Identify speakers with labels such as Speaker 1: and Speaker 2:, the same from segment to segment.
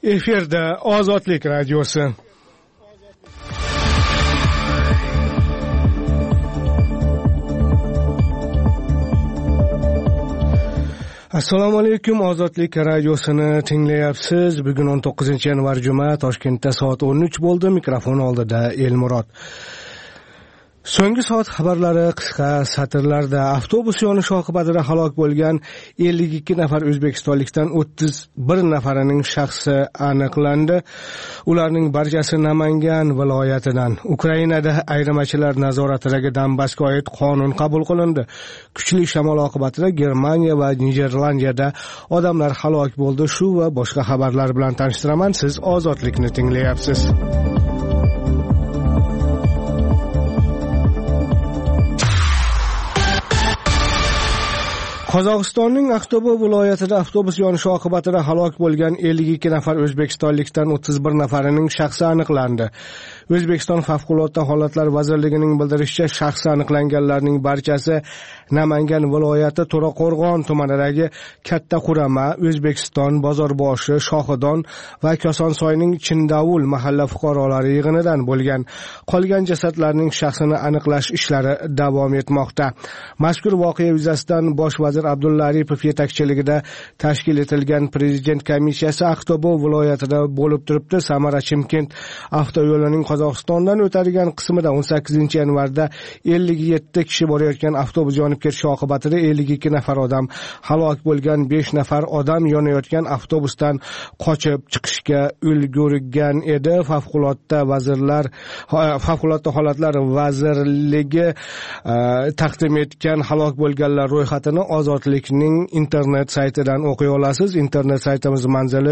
Speaker 1: Efirda Ozodlik radiosi. Assalomu alaykum, Ozodlik radiosini tinglayapsiz. Bugun 19-yanvar juma, Toshkentda soat 13 bo'ldi. Mikrofon oldida Elmurod. So'nggi soat xabarlari qisqa satrlarda. Avtobus yonishi oqibatida halok bo'lgan 52 nafar o'zbekistonlikdan 31 nafarining shaxsi aniqlandi. Ularning barchasi Namangan viloyatidan. Ukrainada ayirmachilar nazoratidagi Donbassga oid qonun qabul qilindi. Kuchli shamol oqibatida Germaniya va Niderlandiyada odamlar halok bo'ldi. Shu va boshqa xabarlar bilan tanishtiraman. Siz Ozodlikni tinglayapsiz. Qozog'istonning Aqto'be viloyatida avtobus yonishi oqibatida halok bo'lgan 52 nafar o'zbekistonlikdan 31 nafarining shaxsi aniqlandi. O'zbekiston Favqulodda holatlar vazirligining bildirishicha, shaxsi aniqlanganlarning barchasi Namangan viloyati To'raqo'rg'on tumanidagi Katta Qurama, O'zbekiston, Bozorboshi, Shohidon va Kosonsoyning Chindavul mahalla fuqarolari yig'inidan bo'lgan. Qolgan jasadlarning shaxsini aniqlash ishlari davom etmoqda. Mazkur voqea yuzasidan bosh vazir Abdulla Aripov yetakchiligida tashkil etilgan prezident komissiyasi Aqto'be viloyatida bo'lib turibdi. Samara-Chimkent avtoyo'lining Qozog'istondan o'tadigan qismida 18-yanvarda 57 kishi borayotgan avtobus yonib ketishi oqibatida 52 nafar odam halok bo'lgan. 5 nafar odam yonayotgan avtobusdan qochib chiqishga ulgurgan edi. Favqulodda holatlar vazirligi taqdim etgan halok bo'lganlar ro'yxatini Ozodlikning internet saytidan o'qiy olasiz. Internet saytimiz manzili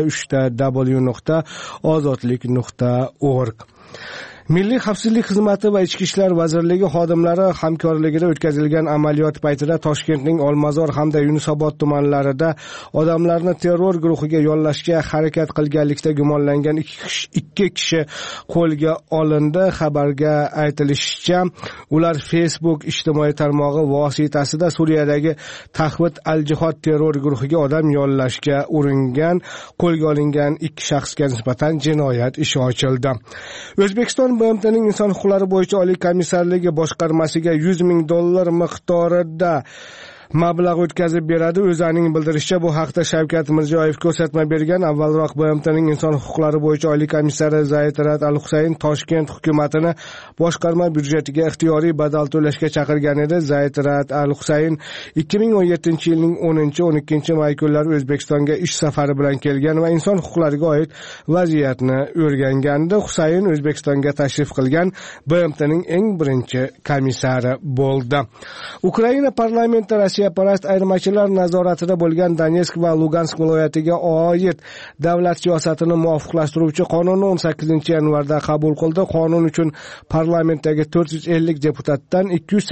Speaker 1: www.ozodlik.org. Milliy xavfsizlik xizmati va Ichki ishlar vazirligi xodimlari hamkorligida o'tkazilgan amaliyot paytida Toshkentning Olmazor hamda Yunusobod tumanlarida odamlarni terror guruhiga yollashga harakat qilganlikda gumonlangan 2 kishi qo'lga olindi. Xabarga aytilishicha, ular Facebook ijtimoiy tarmog'i vositasida Suriyadagi Tahvit al-Jihod terror guruhiga odam yollashga uringan. Qo'lga olingan 2 shaxsga nisbatan jinoyat ishi ochildi. O'zbekiston BMTning inson huquqlari bo'yicha oliy komissarligi boshqarmasiga $100,000 miqdorida mablag' o'tkazib beradi. O'zaning bildirishicha, bu haqda Shavkat Mirziyoyev ko'rsatma bergan. Avvalroq BMTning inson huquqlari bo'yicha oliy komissari Zaytirat Al-Husayn Toshkent hukumatini boshqarma byudjetiga ixtiyoriy badal to'lashga chaqirgan edi. Zaytirat Al-Husayn 2017-yilning 10-12 may kunlari O'zbekistonga ish safari bilan kelgan va inson huquqlariga oid vaziyatni o'rgangandi. Husayn O'zbekistonga tashrif qilgan BMTning eng birinchi komissari bo'ldi. Ukraina parlamenti Rossiyaparast ayirmachilar nazoratida bo'lgan Donetsk va Lugansk viloyatiga oid davlat siyosatini muvofiqlashtiruvchi qonunni 18-yanvarda qabul qildi. Qonun uchun parlamentdagi 450 deputatdan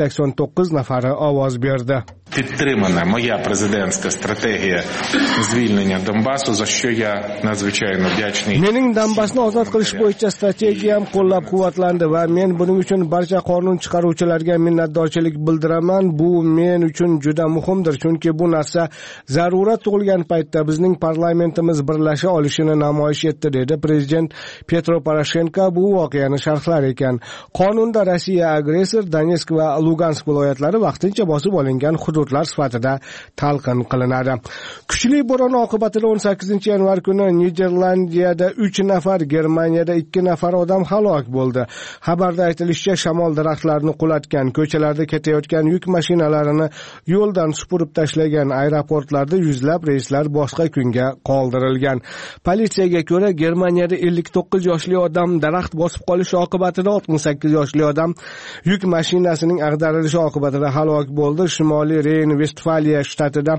Speaker 1: 289 nafari ovoz berdi.
Speaker 2: Підтримана моя президентська стратегія звільнення Донбасу, за що я надзвичайно вдячний.
Speaker 1: Mening Donbassni ozod qilish bo'yicha strategiyam qo'llab-quvvatlandi va men buning uchun barcha qonun chiqaruvchilarga minnatdorchilik bildiraman. Bu men uchun juda muhimdir, chunki bu narsa zarurat tug'ilgan paytda bizning parlamentimiz birlasha olishini namoyish etdi, dedi prezident Petro Poroshenko bu voqeani sharhlar ekan. Qonunda Rossiya agressor, Donetsk va Lugansk viloyatlari vaqtincha bosib olingan hududlar sifatida talqin qilinadi. Kuchli bo'ron oqibatida 18-yanvar kuni Niderlandiyada 3 nafar, Germaniyada 2 nafar odam halok bo'ldi. Xabarda aytilishicha, shamol daraxtlarni qulatgan, ko'chalarda ketayotgan yuk mashinalarini yo'ldan supurib tashlagan, aeroportlarda yuzlab reyslar boshqa kunga qoldirilgan. Politsiyaga ko'ra, Germaniyada 59 yoshli odam daraxt bosib qolishi oqibatida 68 yoshli odam yuk mashinasining ag'darilishi oqibatida halok bo'ldi. Shimoliy Reyn-Vestfaliya shtatida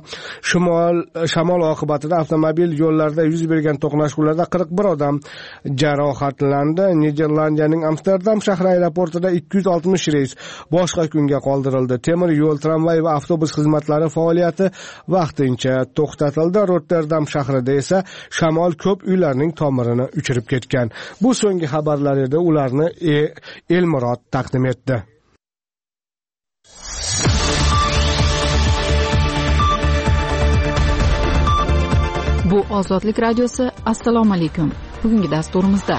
Speaker 1: shamol oqibatida avtomobil yo'llarida yuz bergan to'qnashuvlarda 41 odam jarohatlandi. Niderlandiyaning Amsterdam shahri aeroportida 260 reys boshqa kunga qoldirildi. Temir yo'l, tramvay va avtobus xizmatlari faoliyati vaqtincha to'xtatildi. Rotterdam shahrida esa shamol ko'p uylarning tomirini uchirib ketgan. Bu so'nggi xabarlar edi. Ularni Elmurod taqdim etdi.
Speaker 3: Bu Ozodlik radiosi. Assalomu alaykum. Bugungi dasturimizda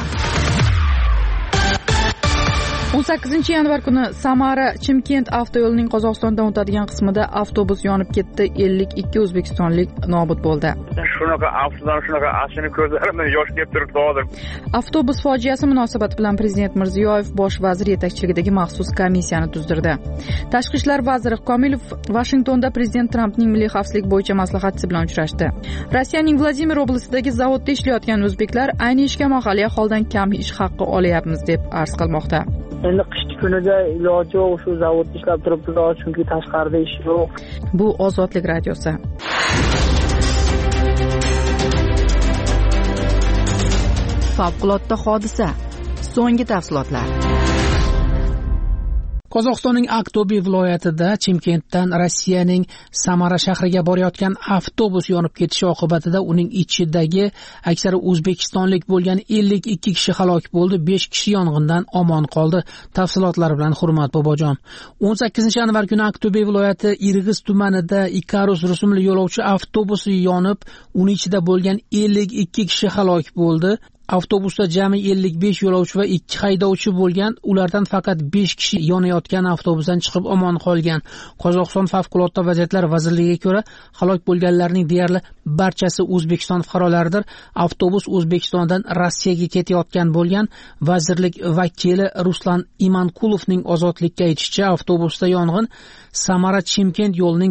Speaker 3: 18 yanvar kuni Samara-Chimkent avtoyo'lining Qozog'istondan o'tadigan qismida avtobus yonib ketdi. 52 o'zbekistonlik nobud bo'ldi.
Speaker 4: Shunaqa afsudan shunaqa ashini ko'zlarimdan yosh kelib turibdi hozir.
Speaker 3: Avtobus fojiasi munosabati bilan Prezident Mirziyoyev bosh vazir yetakchiligidagi maxsus komissiyani tuzdirdi. Tashqi ishlar vaziri Komilov Vashingtonda Prezident Trampning milliy xavfsizlik bo'yicha maslahatchisi bilan uchrashdi. Rossiyaning Vladimir oblastidagi zavodda ishlayotgan o'zbeklar ayni ishga mahalliy aholidan kam ish haqqi olyapmiz deb arz qilmoqda.
Speaker 5: Endi qishki kunida iloji yo'q, shu zavodda ishlab turibmiz, chunki tashqarida ish yo'q.
Speaker 3: Bu Ozodlik radiosi. Favqulodda hodisa. So'nggi tafsilotlar.
Speaker 6: Qozog'istonning Aktobe viloyatida Chimkentdan Rossiyaning Samara shahriga borayotgan avtobus yonib ketishi oqibatida uning ichidagi aksari o'zbekistonlik bo'lgan 52 kishi halok bo'ldi, 5 kishi yong'indan omon qoldi. Tafsilotlar bilan Hurmat Bobojon. 18 yanvar kuni Aktobe viloyati Irg'iz tumanida Ikarus rusumli yo'lovchi avtobusi yonib, uning ichida bo'lgan 52 kishi halok bo'ldi. Avtobusda jami 55 yo'lovchi va 2 haydovchi bo'lgan, ulardan faqat 5 kishi yonayotgan avtobusdan chiqib omon qolgan. Qozog'iston favqulodda vaziyatlar vazirligiga ko'ra, halok bo'lganlarning deyarli barchasi O'zbekiston fuqarolaridir. Avtobus O'zbekistondan Rossiyaga ketayotgan bo'lgan. Vazirlik vakili Ruslan Imankulovning ozodlikka aytishicha, avtobusda yong'in Samara-Chimkent yo'lining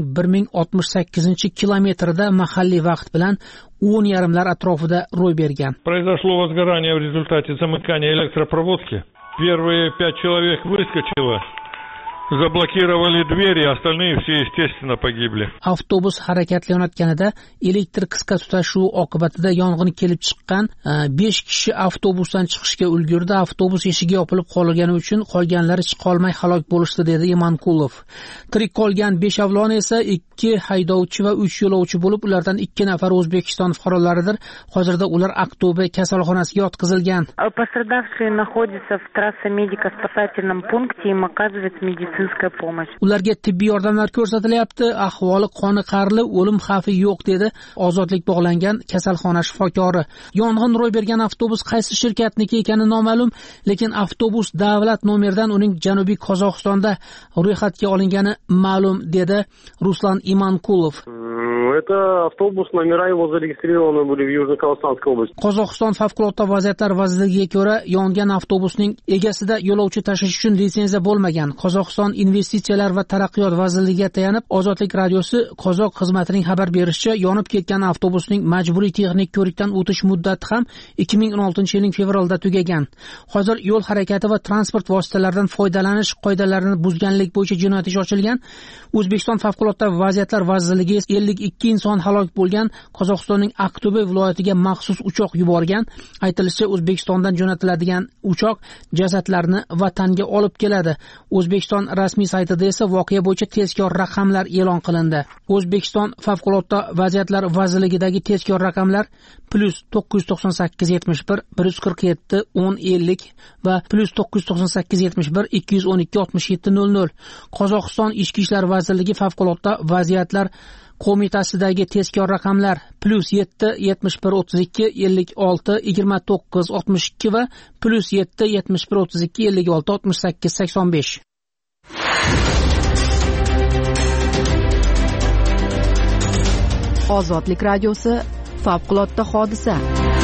Speaker 6: 1068-kilometrida mahalliy vaqt bilan 10:30 atrofida ro'y bergan.
Speaker 7: Произошло возгорание в результате замыкания электропроводки. Первые 5 человек выскочило, заблокировали двери, остальные все, естественно, погибли.
Speaker 6: Avtobus harakatlanayotganida elektr qisqa tutashuvi oqibatida yong'in kelib chiqqan. 5 kishi avtobusdan chiqishga ulgurdi. Avtobus eshigi yopilib qolgani uchun qolganlari chiqa olmay halok bo'lishdi, dedi Imankulov. Tirik qolgan 5 avlon esa 2 haydovchi va 3 yo'lovchi bo'lib, ulardan 2 nafar O'zbekiston fuqarolaridir. Hozirda ular Aktobe kasalxonasiga yotqizilgan.
Speaker 8: Пострадавшие находятся в трассо-медико-спасательном пункте, им оказывается медицинская помощь.
Speaker 6: Ularga tibbiy yordamlar ko'rsatilyapti. Ahvoli qoniqarli, o'lim xavfi yo'q, dedi ozodlik bog'langan kasalxona shifokori. Yong'in ro'y bergan avtobus qaysi shirkatniki ekani noma'lum, lekin avtobus davlat nomeridan uning Janubiy Qozog'istonda ro'yxatga olingani ma'lum, dedi Ruslan Imankulov.
Speaker 9: Это автобус, номера его зарегистрированы были в Южно-Казахстанской области.
Speaker 6: Qozog'iston favqulodda vaziyatlar vazirligiga ko'ra, yongan avtobusning egasida yo'lovchi tashish uchun litsenziya bo'lmagan. Qozog'iston investitsiyalar va taraqqiyot vazirligiga tayanib, Ozodlik radiosi qozoq xizmatining xabar berishicha, yonib ketgan avtobusning majburiy texnik ko'rikdan o'tish muddati ham 2016-yilning fevralida tugagan. Hozir yo'l harakati va transport vositalaridan foydalanish qoidalarini buzganlik bo'yicha jinoyat ishi ochilgan. O'zbekiston favqulodda vaziyatlar vazirligi 52 inson halok bo'lgan. Qozog'istonning Aktobe viloyatiga maxsus uchoq yuborgan. Aytilishicha, O'zbekistondan jo'natiladigan uchoq jasadlarni vatanga olib keladi. O'zbekiston rasmiy saytida esa voqea bo'yicha tezkor raqamlar e'lon qilindi. O'zbekiston favqulodda vaziyatlar vazirligidagi tezkor raqamlar +998 71 147 1050 va +998 71 212 67 00. Qozog'iston Ichki ishlar vazirligi favqulodda vaziyatlar qo'mitasidagi tezkor raqamlar +7 71 32 56 29 62 va +7 71 32 56 68 85.
Speaker 3: Ozodlik radiosi. Favqulodda hodisa.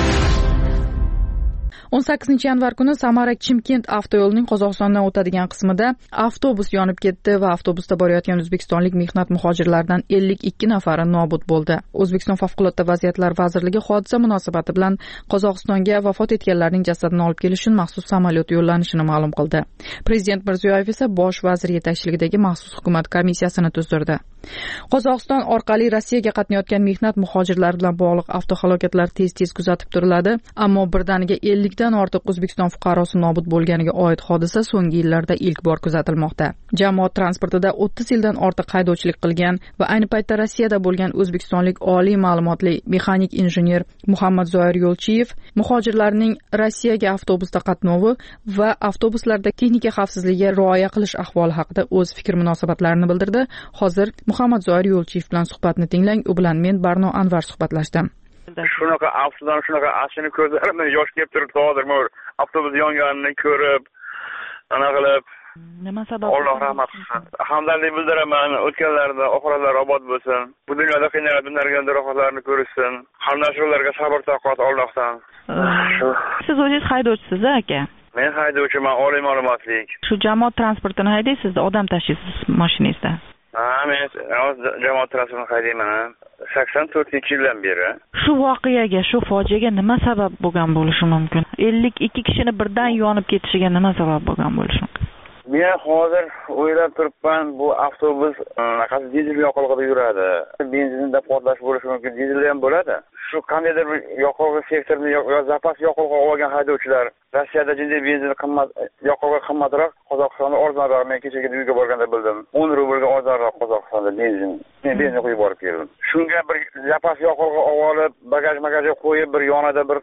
Speaker 3: 18 yanvar kuni Samara-Chimkent avtoyo'lining Qozog'istondan o'tadigan qismida avtobus yonib ketdi va avtobusda borayotgan o'zbekistonlik mehnat muhojirlaridan 52 nafari nobud bo'ldi. O'zbekiston favqulodda vaziyatlar vazirligi hodisa munosabati bilan Qozog'istonga vafot etganlarning jasadini olib kelish uchun maxsus samolyot yo'llanishini ma'lum qildi. Prezident Mirziyoyev esa bosh vazir yetakchiligidagi maxsus hukumat komissiyasini tuzdirdi. Qozog'iston orqali Rossiyaga qatnayotgan mehnat muhojirlari bilan bog'liq avtohalokatlar tez-tez kuzatib turiladi, ammo birdaniga 50 dan ortiq O'zbekiston fuqarosi nobud bo'lganiga oid hodisa so'nggi yillarda ilk bor kuzatilmoqda. Jamoat transportida 30 yildan ortiq haydovchilik qilgan va ayni paytda Rossiyada bo'lgan o'zbekistonlik oliy ma'lumotli mexanik injener Muhammad Zoir Yo'lchiyev muhojirlarning Rossiyaga avtobusda qatnovi va avtobuslarda texnika xavfsizligiga rioya qilish ahvoli haqida o'z fikr munosabatlarini bildirdi. Hozir Muhammad Zoir Yo'lchiyev bilan suhbatni tinglang. U bilan men Barno Anvar suhbatlashdim.
Speaker 4: Shunaqa afsudan shunaqa ashini ko'zlarimdan yosh kelib turibdi hozir avtobus yonganini ko'rib ana qilib.
Speaker 8: Nima sabab?
Speaker 4: Alloh rahmat qilsin. Hamdardlik bildiraman. O'tganlarda oxiratlari obod bo'lsin. Bu dunyoda qiynalganlarga rohatlarni ko'rishsin. Hamnashurlarga sabr toqat Allohdan.
Speaker 8: Siz o'zingiz haydovchisiz, aka?
Speaker 4: Men haydovchiman, oliy ma'lumotlik.
Speaker 8: Shu jamoat transportini haydaysiz, odam tashiysiz mashinangizda.
Speaker 4: Ha, men jamoat transportini haydayman. 84-yildan beri.
Speaker 8: Shu voqeaga, shu fojiaga nima sabab bo'lgan bo'lishi mumkin? 52 kishini birdan yonib ketishiga nima sabab bo'lgan bo'lishi mumkin?
Speaker 4: Men hozir o'ylab turibman, bu avtobus qanday dizel yoqilg'ida yuradi. Benzinda portlash bo'lishi mumkin, dizel ham bo'ladi. Shu qandaydir bir yoqilg'i sektorini yo zapas yoqilg'i olgan haydovchilar Rossiyada jinday benzin qimmat, yoqilg'i qimmatroq, Qozog'istonda arzonroq. Men kechagi uyga borganda bildim. 10 rublga arzonroq Qozog'istonda benzin. Men benzin qo'yib borib keldim. Shunga bir zapas yoqilg'i olib, bagajga qo'yib, bir yonida bir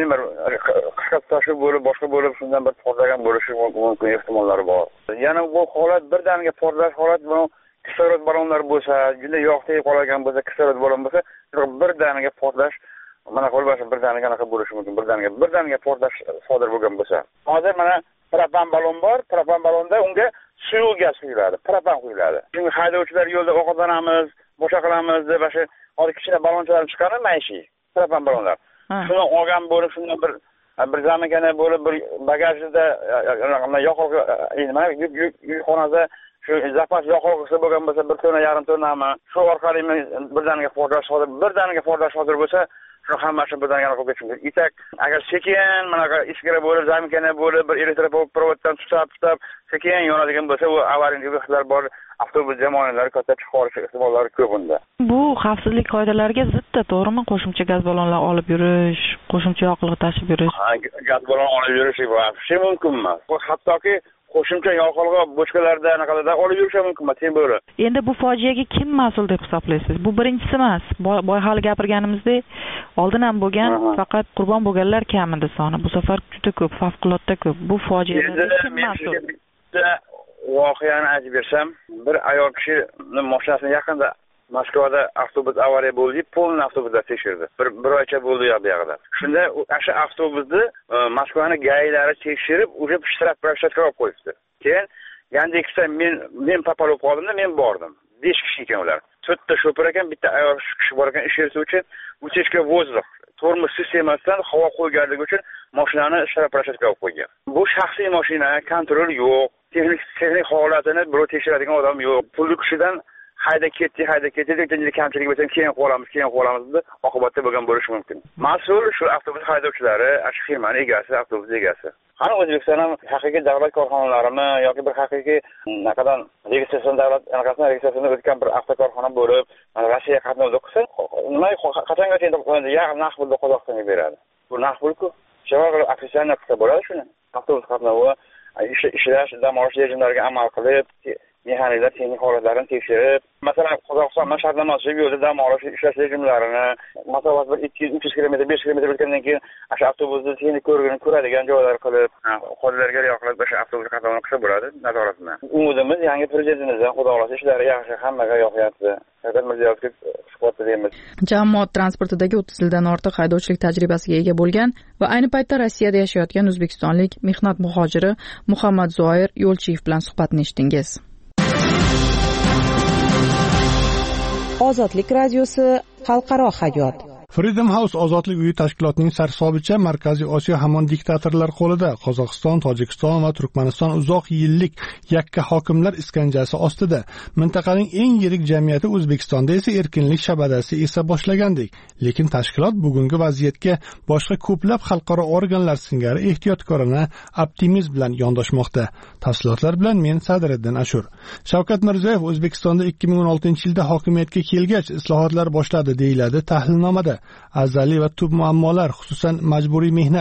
Speaker 4: qisqa tashib bo'lib, boshqa bo'lib, shundan bir portlagan bo'lishi mumkin ehtimollari bor. Yana bu holat birdaniga portlash holat, bu kislorod ballonlari bo'lsa, juda yoqtay qolgan bo'lsa, kislorod ballon bo'lsa, birdaniga portlash, mana qo'lbasi birdaniga anaqa bo'lishi mumkin, birdaniga portlash sodir bo'lgan bo'lsa. Hozir mana propan ballon bor, propan ballonda unga suyuq gaz quyiladi, propan quyiladi. Chunki haydovchilar yo'lda ovqatlanamiz, boshqa qilamiz deb hozir kichkina ballonchalar chiqadi, maishiy propan ballonlar. Shuni olgan bo'lib, shundan bir zamagana bo'lib, bir bagajida yoqilg'i, nima, yukxonada shu zapas yoqilg'isi bo'lgan bo'lsa, 1,5 tonnami, shu orqali birdaniga portlash sodir bo'lsa, shu hammasini birdaniga qilib ketish mumkin. Itak agar sekin bunaqa iskira bo'lib, zamagana bo'lib, bir elektroprovoddan tutab sekin yonadigan bo'lsa, u avariya risklar bor, avtobus jamoalari katta chiqarish ehtimollari ko'p unda. Bu
Speaker 8: xavfsizlik qoidalariga zidda, to'g'rimi? Qo'shimcha gaz ballonlar olib yurish, qo'shimcha yoqilg'i tashib yurish.
Speaker 4: Gaz ballon olib yurish bu mumkin emas. Bu hattoki qo'shimcha yoqilg'i bochkalarda anaqalarda olib yurish mumkin emas, temir.
Speaker 8: Endi bu fojiaga kim mas'ul deb hisoblaysiz? Bu birinchisi emas. Boy hali gapirganimizdek, oldin ham bo'lgan, faqat qurbon bo'lganlar kamida soni. Bu safar juda ko'p, favqulodda ko'p. Bu fojiaga kim mas'ul?
Speaker 4: Voqeani aytib bersam, bir ayol kishining mashinasini yaqinda Moskvada avtobus avariya bo'ldi, polni avtobuslar tekshirdi. Bir oycha bo'ldi bu yoqda. Shunda o'sha avtobusni Moskvaning gaylari tekshirib, уже shtraf proshtatka olib qo'yibdi. Keyin Yandexda men papal bo'lib qoldimda, men bordim. 5 kishi ekan ular. 4 ta shoför ekan, bitta ayol kishi bor ekan, ish yuruvchi, utechka воздух, tormoz sistemasidan havo qo'yganligi uchun mashinani shtraf proshtatka olib qo'ygan. Bu shaxsiy mashina, kontrol yo'q, texnik holatini birov tekshiradigan odam yo'q. Pulli kishidan hayda ketdi deb kamchilik bo'lsa keyin qolamiz deb oqibatda bo'lgan bo'lishi mumkin. Mas'ul shu avtobus haydovchilari, shu firmaning egasi, avtobus egasi. Qani O'zbekiston ham haqiqiy davlat korxonalarimi yoki bir haqiqiy naqadan registratsion davlat anaqasini registratsiyadan o'tgan bir avtokorxona bo'lib, Rossiya qatnovda qilsa, nima qachongacha endi yaqin naqd pulni Qozog'istonga beradi. Bu naqd pulku. Shunga ofitsialniy qilsa bo'ladi shuni. Avtobus qatnovi ishlash, dam olish rejimlariga amal qilib, mexaniklar texnik holatlarini tekshirib, masalan, Qozog'iston shartnomasi yo'lda dam olish ishlash rejimlarini, masofaga bir 200-300 kilometr, 500 kilometr o'tgandan keyin o'sha avtobusni texnik ko'radigan joylar qilib, qoidalarga rioya qilib o'sha avtobus qatnovini qilsa bo'ladi, nazorat bilan. Umidimiz yangi prezidentimizdan xudo xohlasa ishlari yaxshi, hammaga yoqyapti. Shavkat Mirziyoyevga suhbat beramiz.
Speaker 3: Jamoat transportidagi 30 yildan ortiq haydovchilik tajribasiga ega bo'lgan va ayni paytda Rossiyada yashayotgan o'zbekistonlik mehnat muhojiri Muhammad Zoir Yo'lchiyev bilan suhbatni eshitdingiz.
Speaker 10: Ozodlik radiosi xalqaro hayot.
Speaker 1: Freedom House ozodlik uyi tashkilotining sarhisobicha Markaziy Osiyo hamon diktatorlar qo'lida. Qozog'iston, Tojikiston va Turkmaniston uzoq yillik yakka hokimlar iskanjasi ostida. Mintaqaning eng yirik jamiyati O'zbekistonda esa erkinlik shabadasi esa boshlagandek. Lekin tashkilot bugungi vaziyatga boshqa ko'plab xalqaro organlar singari ehtiyotkorona optimizm bilan yondoshmoqda. Tafsilotlar bilan men Sadriddin Ashur. Shavkat Mirziyoyev O'zbekistonda 2016-yilda hokimiyatga kelgach islohotlar boshladi deyiladi tahlilnomada. Azaliy va tub muammolar, xususan majburiy mehnat,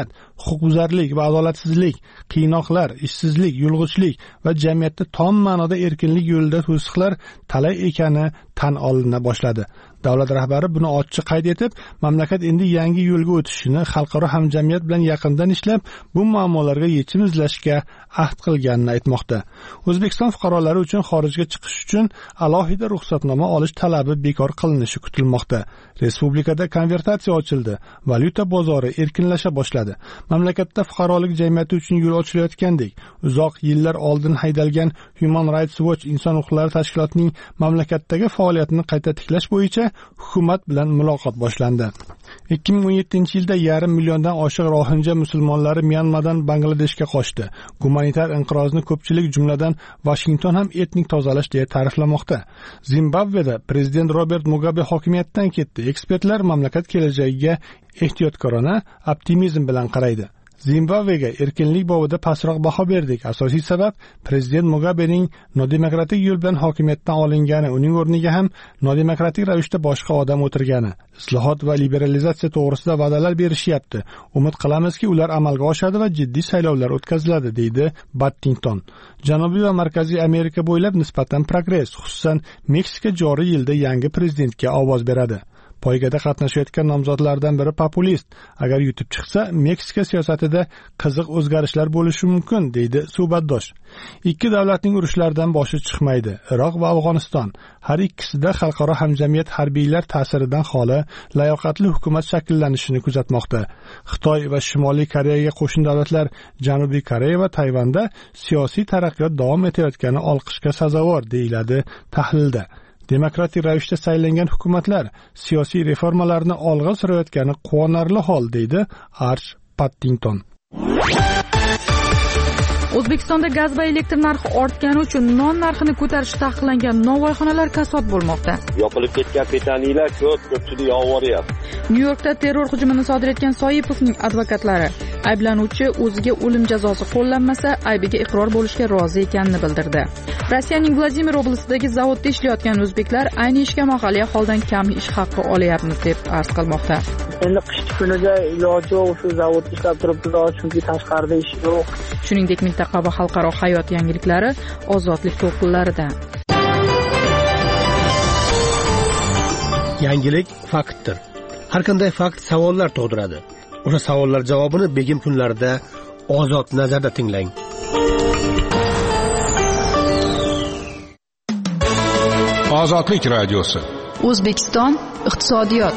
Speaker 11: huquqbuzarlik va adolatsizlik, qiynoqlar, ishsizlik, yulg'ichlik va jamiyatda tom ma'noda erkinlik yo'lida to'siqlar talay ekani tan olina boshladi. Davlat rahbari buni ochiq qayd etib, mamlakat endi yangi yo'lga o'tishini, xalqaro hamjamiyat bilan yaqindan ishlab, bu muammolarga yechim izlashga ahd qilganini aytmoqda. O'zbekiston fuqarolari uchun xorijga chiqish uchun alohida ruxsatnoma olish talabi bekor qilinishi kutilmoqda. Respublikada konvertatsiya ochildi, valyuta bozori erkinlasha boshladi. Mamlakatda fuqarolik jamiyati uchun yo'l ochilayotgandek, uzoq yillar oldin haydalgan Human Rights Watch inson huquqlari tashkilotining mamlakatdagi faoliyatini qayta tiklash bo'yicha hukumat bilan muloqot boshlandi. 2017-yilda yarim milliondan oshiq rohinja musulmonlari Myanmadan Bangladeshga qochdi. Gumanitar inqirozni ko'pchilik, jumladan Washington ham etnik tozalash deya ta'riflamoqda. Zimbabveda prezident Robert Mugabe hokimiyatdan ketdi. Ekspertlar mamlakat kelajagiga ehtiyotkorona optimizm bilan qaraydi. Zimbabvega erkinlik bobida pastroq baho berdik. Asosiy sabab prezident Mugabening nodemokratik yo'l bilan hokimiyatdan olingani, uning o'rniga ham nodemokratik ravishda boshqa odam o'tirgani. Islohot va liberalizatsiya to'g'risida va'dalar berishyapti. Umid qilamizki, ular amalga oshadi va jiddiy saylovlar o'tkaziladi, deydi Battington. Janubiy va Markaziy Amerika bo'ylab nisbatan progress, xususan Meksika joriy yilda yangi prezidentga ovoz beradi. Poygada qatnashayotgan nomzodlardan biri populist. Agar yutib chiqsa, Meksika siyosatida qiziq o'zgarishlar bo'lishi mumkin, deydi suhbatdosh. Ikki davlatning urushlaridan boshi chiqmaydi. Iroq va Afg'oniston. Har ikkisida xalqaro hamjamiyat harbiylar ta'siridan xoli, layoqatli hukumat shakllanishini kuzatmoqda. Xitoy va Shimoliy Koreyaga qo'shni davlatlar Janubiy Koreya va Tayvanda siyosiy taraqqiyot davom etayotgani olqishga sazovor, deyiladi tahlilda. Demokratik ravishda saylangan hukumatlar siyosiy reformalarni olg'a surayotgani quvonarli hol, deydi Arch Pattington.
Speaker 3: O'zbekistonda gaz va elektr narxi ortgani uchun non narxini ko'tarish taqiqlangan novvoyxonalar kasod bo'lmoqda.
Speaker 12: Yopilib ketgan petaniylar ko'pchilik yovoryapti.
Speaker 3: Nyu-Yorkda terror hujumini sodir etgan Soipovning advokatlari ayblanuvchi o'ziga o'lim jazosi qo'llanmasa, aybiga iqror bo'lishga rozi ekanini bildirdi. Rossiyaning Vladimir oblastidagi zavodda ishlayotgan o'zbeklar ayni ishga mahalliy aholdan kam ish haqqi olyapmiz deb arz qilmoqda.
Speaker 5: Endi qishki kunida iloji yo'q, shu zavodda ishlab turibmiz, chunki tashqarida ish yo'q.
Speaker 3: Shuningdek, mintaqa va xalqaro hayot yangiliklari ozodlik to'lqinlarida.
Speaker 13: Yangilik faktdir. Har qanday fakt savollar tug'diradi. O'sha savollar javobini begim kunlarida ozod nazarda tinglang.
Speaker 2: Ozodlik radiosi.
Speaker 3: O'zbekiston iqtisodiyot.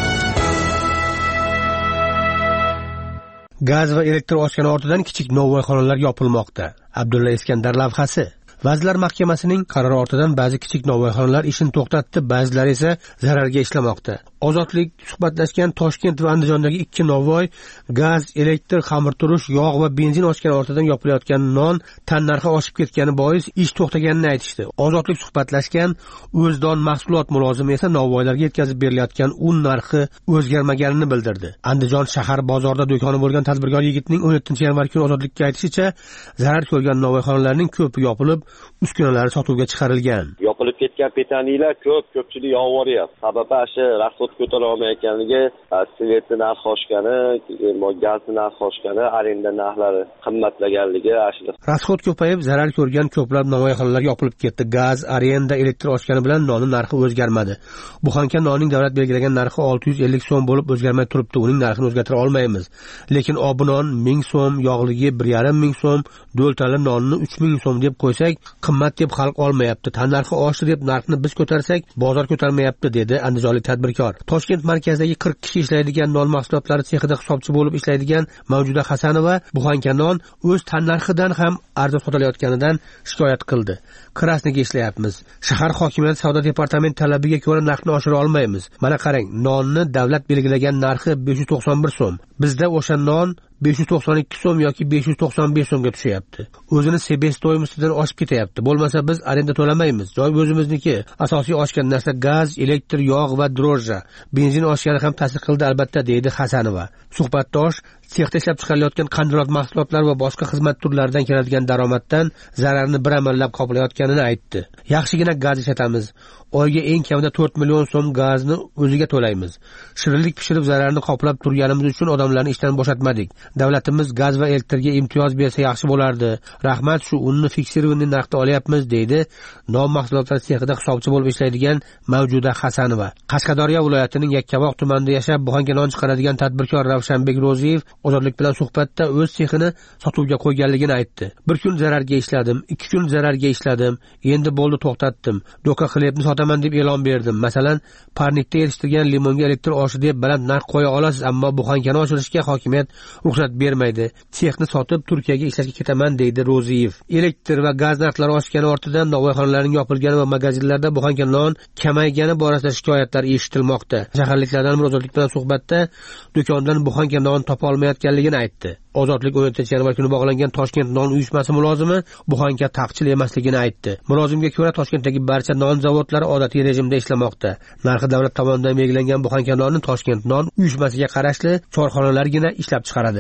Speaker 13: Gaz va elektr ochgani ortidan kichik novvoyxonalar yopilmoqda. Abdulla Iskandar lavhasi. Vazirlar Mahkamasining qarori ortidan ba'zi kichik novvoyxonalar ishini to'xtatdi, ba'zilari esa zararga ishlamoqda. Ozodlik suhbatlashgan Toshkent va Andijondagi ikki novvoy gaz, elektr, xamirturush, yog' va benzin ochgani ortidan yopilayotgan non tan narxi oshib ketgani bois ish to'xtaganini aytishdi. Ozodlik suhbatlashgan O'zdon mahsulot mulozimi esa novvoylarga yetkazib berilayotgan un narxi o'zgarmaganini bildirdi. Andijon shahar bozorida do'koni bo'lgan tadbirkor yigitning 17-yanvar kuni Ozodlikka aytishicha, zarar ko'rgan novvoyxonalarning ko'pi yopilib, uskunalari sotuvga chiqarilgan.
Speaker 12: Yopilib ketgan petaniylar ko'pchilik yovoryapti. Sababi shu rasxod ko'tara olmayotganligi, svet narxi oshgani, gaz narxi oshgani, arenda narxlari qimmatlaganligi ashula.
Speaker 13: Rasxod ko'payib, zarar ko'rgan ko'plab novvoyxonalar yopilib ketdi. Gaz, arenda, elektr oshgani bilan nonning narxi o'zgarmadi. Buxanka nonning davlat belgilagan narxi 650 so'm bo'lib o'zgarmay turibdi. Uning narxini o'zgartira olmaymiz. Lekin obunon 1000 so'm, yog'ligi 1500 so'm, do'ltali nonni 3000 so'm deb qo'ysak, qimmat deb xalq olmayapti. Tan narxi oshdi deb narxni biz ko'tarsak, bozor ko'tarmayapti, dedi andijonlik tadbirkor. Toshkent markazidagi 40 kishi ishlaydigan non mahsulotlari sexida hisobchi bo'lib ishlaydigan Mavjuda Hasanova buxanka non o'z tan narxidan ham arzon sotilayotganidan shikoyat qildi. Krasniga ishlayapmiz. Shahar hokimiyati savdo departamenti talabiga ko'ra narxni oshira olmaymiz. Mana qarang, nonni davlat belgilagan narxi 591 so'm. Bizda o'sha non 592 so'm yoki 595 so'mga tushyapti. O'zini Sebestoyimizdan oshib ketyapti. Bo'lmasa biz arenda to'lamaymiz. Joy o'zimizniki. Asosiy oshgan narsa gaz, elektr, yog' va drojja. Benzin oshgani ham ta'sir qildi albatta, deydi Hasanova. Suhbatdosh Sexda ishlab chiqarilayotgan qandolat mahsulotlar va boshqa xizmat turlaridan keladigan daromaddan zararni bir amallab qoplayotganini aytdi. Yaxshigina gaz ishlatamiz. Oyga eng kamida 4 million so'm gazni o'ziga to'laymiz. Shirinlik pishirib zararni qoplab turganimiz uchun odamlarni ishdan bo'shatmadik. Davlatimiz gaz va elektrga imtiyoz bersa yaxshi bo'lardi. Rahmat, shu unni fiksirованный narxda olyapmiz, deydi non mahsulotlari sexida hisobchi bo'lib ishlaydigan Mavjuda Hasanova. Qashqadaryo viloyatining Yakkabog' tumanida yashab, Buxanka non chiqaradigan tadbirkor Ravshanbek Ro'ziyev ozodlik bilan suhbatda o'z sexini sotuvga qo'yganligini aytdi. Bir kun zararga ishladim, 2 kun zararga ishladim, endi bo'ldi to'xtatdim. Doka xlebni sotaman deb e'lon berdim. Masalan, parnikda yetishtirgan limonga elektr oshi deb baland narx qo'ya olasiz, ammo Buxankani oshirishga hokimiyat ruxsat bermaydi. Sexni sotib Turkiyaga ishlashga ketaman, deydi Ro'ziyev. Elektr va gaz narxlari oshgani ortidan novvoyxonalarning yopilgani va magazinlarda Buxanka non kamaygani borasida shikoyatlar eshitilmoqda. Shaharliklardan ozodlik bilan suhbatda do'kondan Buxanka non topa olmayotganligini aytdi. Ozodlik 17-yanvar kuni bog'langan Toshkent non uyushmasi mulozimi Buxanka taqchil emasligini aytdi. Mulozimga ko'ra Toshkentdagi barcha non zavodlari odatiy rejimda ishlamoqda. Narxi davlat tomonidan belgilangan Buxanka nonni Toshkent non uyushmasiga qarashli korxonalargina ishlab chiqaradi.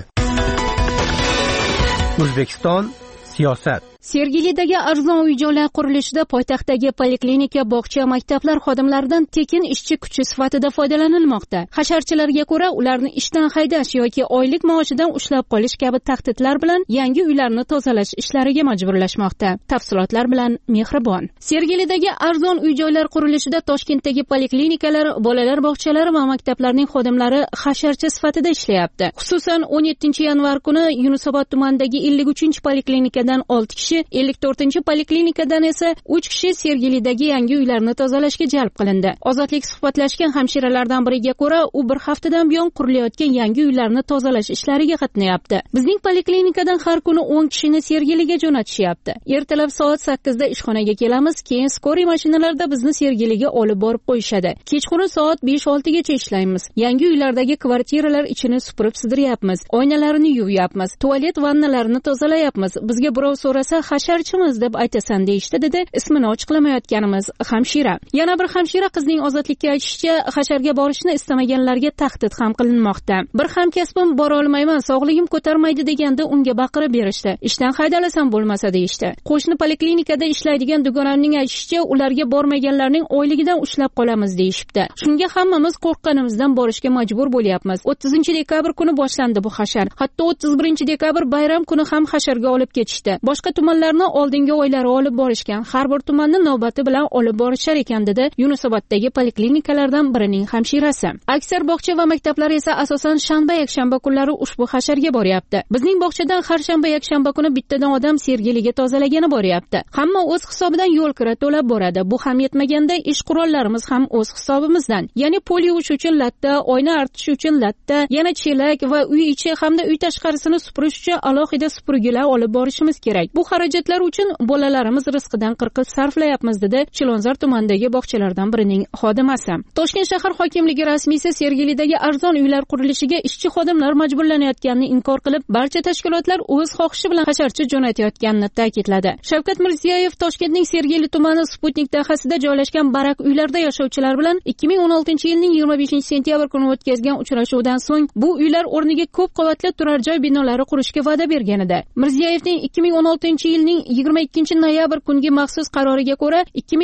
Speaker 13: O'zbekiston siyosat.
Speaker 14: Sergelidagi arzon uy-joylar qurilishida poytaxtdagi poliklinika, bog'cha, maktablar xodimlaridan tekin ishchi kuchi sifatida foydalanilmoqda. Hasharchilarga ko'ra, ularni ishdan haydash yoki oylik maoshidan ushlab qolish kabi tahdidlar bilan yangi uylarni tozalash ishlariga majburlashmoqda. Tafsilotlar bilan Mehribon. Sergelidagi arzon uy-joylar qurilishida Toshkentdagi poliklinikalar, bolalar bog'chalari va maktablarning xodimlari hasharchi sifatida ishlayapti. Xususan, 17-yanvar kuni Yunusobod tumanidagi 53-poliklinikadan 6 kishi, 54-poliklinikadan esa 3 kishi Sergelidagi yangi uylarni tozalashga jalb qilindi. Ozodlik suhbatlashgan hamshiralardan biriga ko'ra, u bir haftadan buyon qurilayotgan yangi uylarni tozalash ishlariga qatnayapti. Bizning poliklinikadan har kuni 10 kishini Sergeliga jo'natishyapti. Ertalab soat 8 da ishxonaga kelamiz, keyin skoriy mashinalarda bizni Sergeliga olib borib qo'yishadi. Kechqurun soat 5-6 gacha ishlaymiz. Yangi uylardagi kvartiralar ichini supurib sidiryapmiz, oynalarini yuvyapmiz, tualet vannalarini tozalayapmiz. Bizga birov so'rasa hasharchimiz deb aytasan deyishdi, dedi ismini ochiqlamayotganimiz hamshira. Yana bir hamshira qizning ozodlikka aytishicha, hasharga borishni istamaganlarga tahdid ham qilinmoqda. Bir hamkasbim bora olmayman, sog'ligim ko'tarmaydi deganda unga baqirib berishdi. Ishdan haydalasam bo'lmasa deyishdi. Qo'shni poliklinikada ishlaydigan dugonamning aytishicha, ularga bormaganlarning oyligidan ushlab qolamiz deyishibdi. Shunga hammamiz qo'rqqanimizdan borishga majbur bo'lyapmiz. 30-dekabr kuni boshlandi bu hashar. Hatto 31-dekabr bayram kuni ham hasharga olib ketishdi. Boshqa tumanlarni oldingi oylari olib borishgan, har bir tumanni navbati bilan olib borishar ekan, dedi Yunusoboddagi poliklinikalardan birining hamshirasi. Aksar bog'cha va maktablar esa asosan shanba, yakshanba kunlari ushbu hasharga boryapti. Bizning bog'chadan har shanba, yakshanba kuni bittadan odam Sergeliga tozalagani boryapti. Hamma o'z hisobidan yo'l kira to'lab boradi. Bu ham yetmaganda ish qurollarimiz ham o'z hisobimizdan. Ya'ni pol yuvish uchun latta, oyna artish uchun latta, yana chelak va uy ichi hamda uy tashqarisini supurish uchun alohida supurgilar olib borishimiz kerak. Bu xarajatlar uchun bolalarimiz rizqidan qirqib sarflayapmiz, dedi Chilonzor tumanidagi bog'chalardan birining xodimasi. Toshkent shahar hokimligi rasmiysi Sergelidagi arzon uylar qurilishiga ishchi xodimlar majburlanayotganini inkor qilib, barcha tashkilotlar o'z xohishi bilan hasharchi jo'natayotganini ta'kidladi. Shavkat Mirziyoyev Toshkentning Sergeli tumani Sputnik dahasida joylashgan barak uylarda yashovchilar bilan 2016-yilning 25-sentyabr kuni o'tkazgan uchrashuvdan so'ng bu uylar o'rniga ko'p qavatli turar joy binolari qurishga va'da bergan edi. Mirziyoyevning 2016-yilning 22-noyabr kungi maxsus qaroriga ko'ra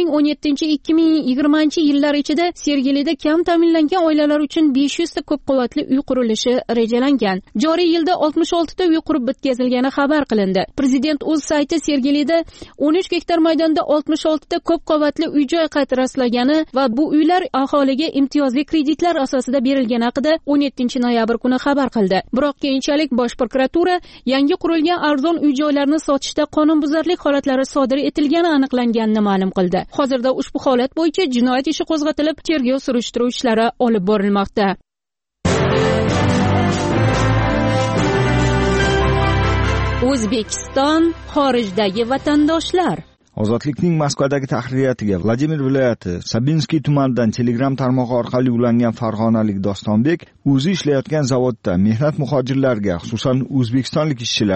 Speaker 14: 2017-2020 yillar ichida Sergelida kam ta'minlangan oilalar uchun 500 ta ko'p qavatli uy qurilishi rejalangan. Joriy yilda 66 ta uy qurib bitkazilgani xabar qilindi. Prezident o'z sayti Sergelida 13 gektar maydonda 66 ta ko'p qavatli uy-joy qayta rastlagani va bu uylar aholiga imtiyozli kreditlar asosida berilgani haqida 17-noyabr kuni xabar qildi. Biroq keyinchalik Bosh prokuratura yangi qurilgan arzon uy-joylarni sotishda qonunbuzarlik holatlari sodir etilgani aniqlanganini ma'lum qildi. Hozirda ushbu holat bo'yicha jinoyat ishi qo'zg'atilib, tergov surishtiruv ishlari olib borilmoqda. O'zbekiston xorijdagi vatandoshlar.
Speaker 15: Ozodlikning Moskvadagi tahririyatiga Vladimir viloyati Sabinskiy tumanidan Telegram tarmog'i orqali ulangan farg'onalik Dostonbek o'zi ishlayotgan zavodda mehnat muhojirlarga, xususan o'zbekistonlik ishchilarga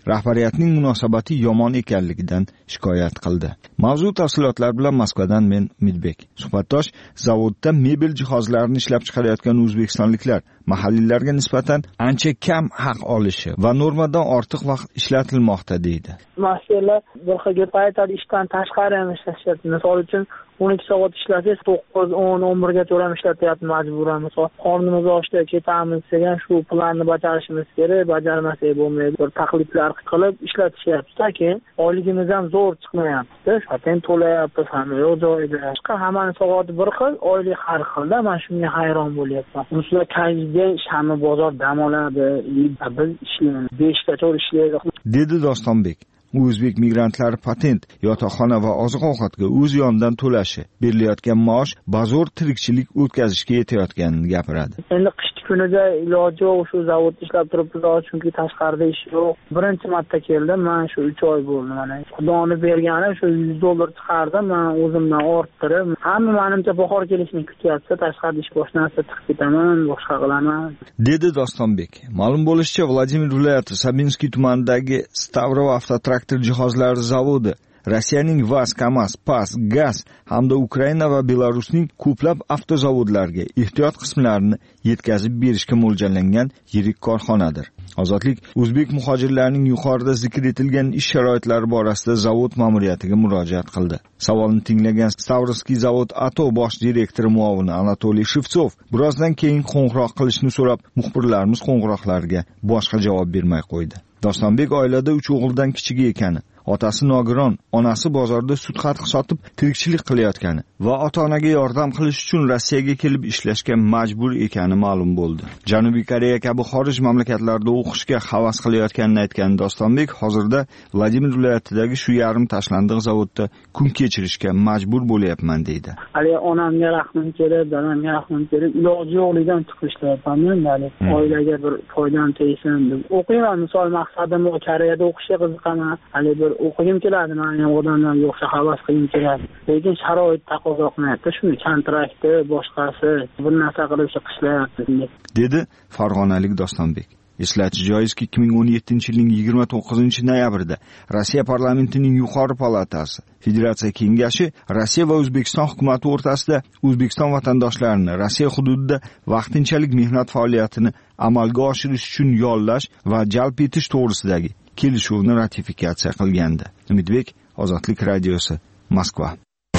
Speaker 15: rahbariyatning munosabati yomon ekanligidan shikoyat qildi. Mavzu tafsilotlar bilan Moskvadan men Umidbek. Suhbatdosh: zavodda mebel jihozlarini ishlab chiqarayotgan o'zbekistonliklar mahalliylarga nisbatan ancha kam haq olishi va normadan ortiq vaqt ishlatilmoqda deydi.
Speaker 5: Mahsulotlar bir xilga paytlar ishdan tashqari ham ishlashyapti. Misol uchun 12 soat ishlasangiz 9, 10, 11 gacha ham ishlatyapti majburan. Misol qornimiz ochda ketamiz degan shu planni bajarishimiz kerak, bajarmasak bo'lmaydi. Bir takliflar qilib ishlatishyapti, keyin oyligimiz ham zo'r chiqmayapti. Shundan to'layapmiz hamma yo'q joyida. Hammaning soati bir xil, oylik har xilda. Men shunga hayron bo'lyapman. Ular kayfda hamma bozor dam oladi, biz ishlaymiz, 5 gacha ishlaymiz,
Speaker 15: dedi Dostonbek. O'zbek migrantlari patent, yotoqxona va oziq-ovqatga o'z yonidan to'lashi, berilayotgan maosh bazo'r tirikchilik o'tkazishga yetayotganini gapiradi.
Speaker 5: Endi qishki kunida iloji yo'q, shu zavodda ishlab turibmiz, chunki tashqarida ish yo'q. Birinchi marta keldim, men shu 3 oy bo'ldi mana. Xudoni bergani shu $100 chiqardim, men o'zimdan orttirib, hamma menimcha bahor kelishini kutyapti, tashqarida ish boshlansa chiqib ketaman, boshqa qilaman, dedi
Speaker 15: Dostonbek. Ma'lum bo'lishicha, Vladimir viloyati Sabinskiy tumanidagi Stavrov avtotraktor jihozlari zavodi Rossiyaning Vaz, Kamaz, Pas, Gaz hamda Ukraina va Belarusning ko'plab avtozavodlarga ehtiyot qismlarini yetkazib berishga mo'ljallangan yirik korxonadir. Ozodlik o'zbek muhojirlarining yuqorida zikr etilgan ish sharoitlari borasida zavod ma'muriyatiga murojaat qildi. Savolni tinglagan Stavrovskiy zavod ATO bosh direktori muovini Anatoliy Shevtsov birozdan keyin qo'ng'iroq qilishni so'rab, muxbirlarimiz qo'ng'iroqlariga boshqa javob bermay qo'ydi. Dostonbek oilada 3 o'g'ildan kichigi ekani, otasi nogiron, onasi bozorda sut qatiq sotib tirikchilik qilayotgani va ota-onaga yordam qilish uchun Rossiyaga kelib ishlashga majbur ekani ma'lum bo'ldi. Janubiy Koreya kabi xorij mamlakatlarida o'qishga havas qilayotganini aytgan Dostonbek hozirda Vladimir viloyatidagi shu yarim tashlandiq zavodda kun kechirishga majbur bo'lyapman deydi.
Speaker 5: Hali onamga rahmim kelib, dadamga rahmim kelib, iloji yo'qligidan chiqib ishlayapman. Oilaga bir foydam tegsin deb o'qiyman. Misol maqsadim Koreyada o'qishga qiziqaman. Hali bir o'qigim keladi, men ham odamlar yo'qsa havas qilgim keladi. Lekin sharoit taqozo qilmayapti. Shuni kontrakti, boshqasi bir narsa qilib chiqishlayapti,
Speaker 15: dedi farg'onalik Dostonbek. Eslatish joizki, 2017-yilning 29-noyabrida Rossiya parlamentining yuqori palatasi Federatsiya kengashi Rossiya va O'zbekiston hukumati o'rtasida O'zbekiston vatandoshlarini Rossiya hududida vaqtinchalik mehnat faoliyatini amalga oshirish uchun yollash va jalb etish to'g'risidagi kelishuvni ratifikatsiya qilgandi. Umidbek, Ozodlik radiosi, Moskva.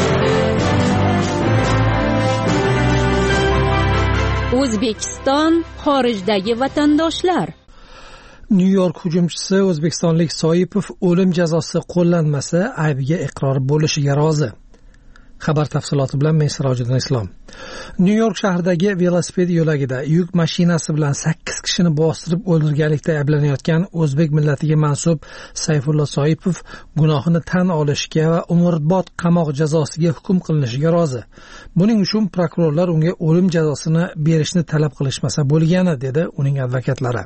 Speaker 14: O'zbekiston xorijdagi vatandoshlar.
Speaker 6: Nyu-York hujumchisi o'zbekistonlik Soipov o'lim jazosi qo'llanmasa aybiga iqror bo'lishiga rozi. Xabar tafsiloti bilan men Sirojiddin Islom. Nyu-York shahridagi velosiped yo'lagida yuk mashinasi bilan 8 kishini bostirib o'ldirganlikda ayblanayotgan o'zbek millatiga mansub Sayfullo Soipov gunohini tan olishga va umrbod qamoq jazosiga hukm qilinishiga rozi. Buning uchun prokurorlar unga o'lim jazosini berishni talab qilishmasa bo'lgani, dedi uning advokatlari.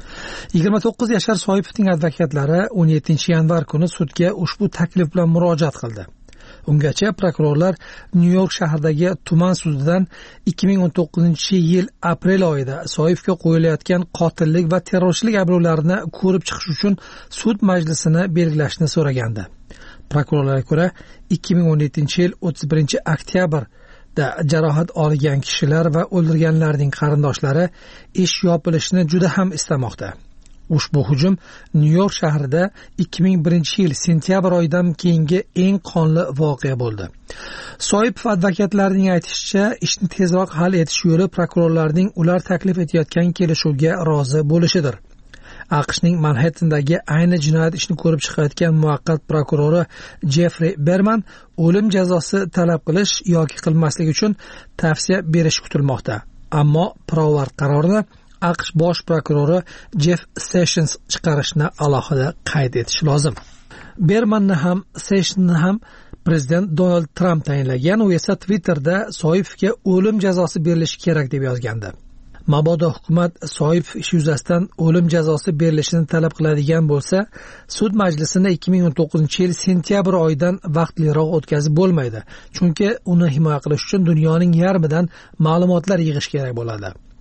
Speaker 6: 29 yashar Soipovning advokatlari 17-yanvar kuni sudga ushbu taklif bilan murojaat qildi. Ungacha prokurorlar Nyu-York shahridagi tuman sudidan 2019-yil aprel oyida Soipovga qo'yilayotgan qotillik va terrorchilik ayblovlarini ko'rib chiqish uchun sud majlisini belgilashni so'ragandi. Prokurorlarga ko'ra, 2017-yil 31-oktyabrda jarohat olgan kishilar va o'ldirganlarning qarindoshlari ish yopilishini juda ham istamoqda. Ushbu hujum Nyu-York shahrida 2001-yil sentyabr oyidan keyingi eng qonli voqea bo'ldi. Soipov advokatlarining aytishicha, ishni tezroq hal etish yo'li prokurorlarning ular taklif etayotgan kelishuvga rozi bo'lishidir. AQShning Manhattandagi ayni jinoyat ishini ko'rib chiqayotgan muvaqqat prokurori Jeffrey Berman o'lim jazosi talab qilish yoki qilmaslik uchun tavsiya berish kutilmoqda. Ammo pirovard qarorini AQSh bosh prokurori Jeff Sessions chiqarishni alohida qayd etish lozim. Bermanni ham Sessionsni ham prezident Donald Trump tayinlagan, u esa Twitterda Soipovga o'lim jazosi berilishi kerak deb yozgandi. Mabodo hukumat Soipov ish yuzasidan o'lim jazosi berilishini talab qiladigan bo'lsa, sud majlisini 2019-yil sentyabr oyidan vaqtliroq o'tkazib bo'lmaydi, chunki uni himoya qilish uchun dunyoning yarmidan ma'lumotlar yig'ish kerak bo'ladi.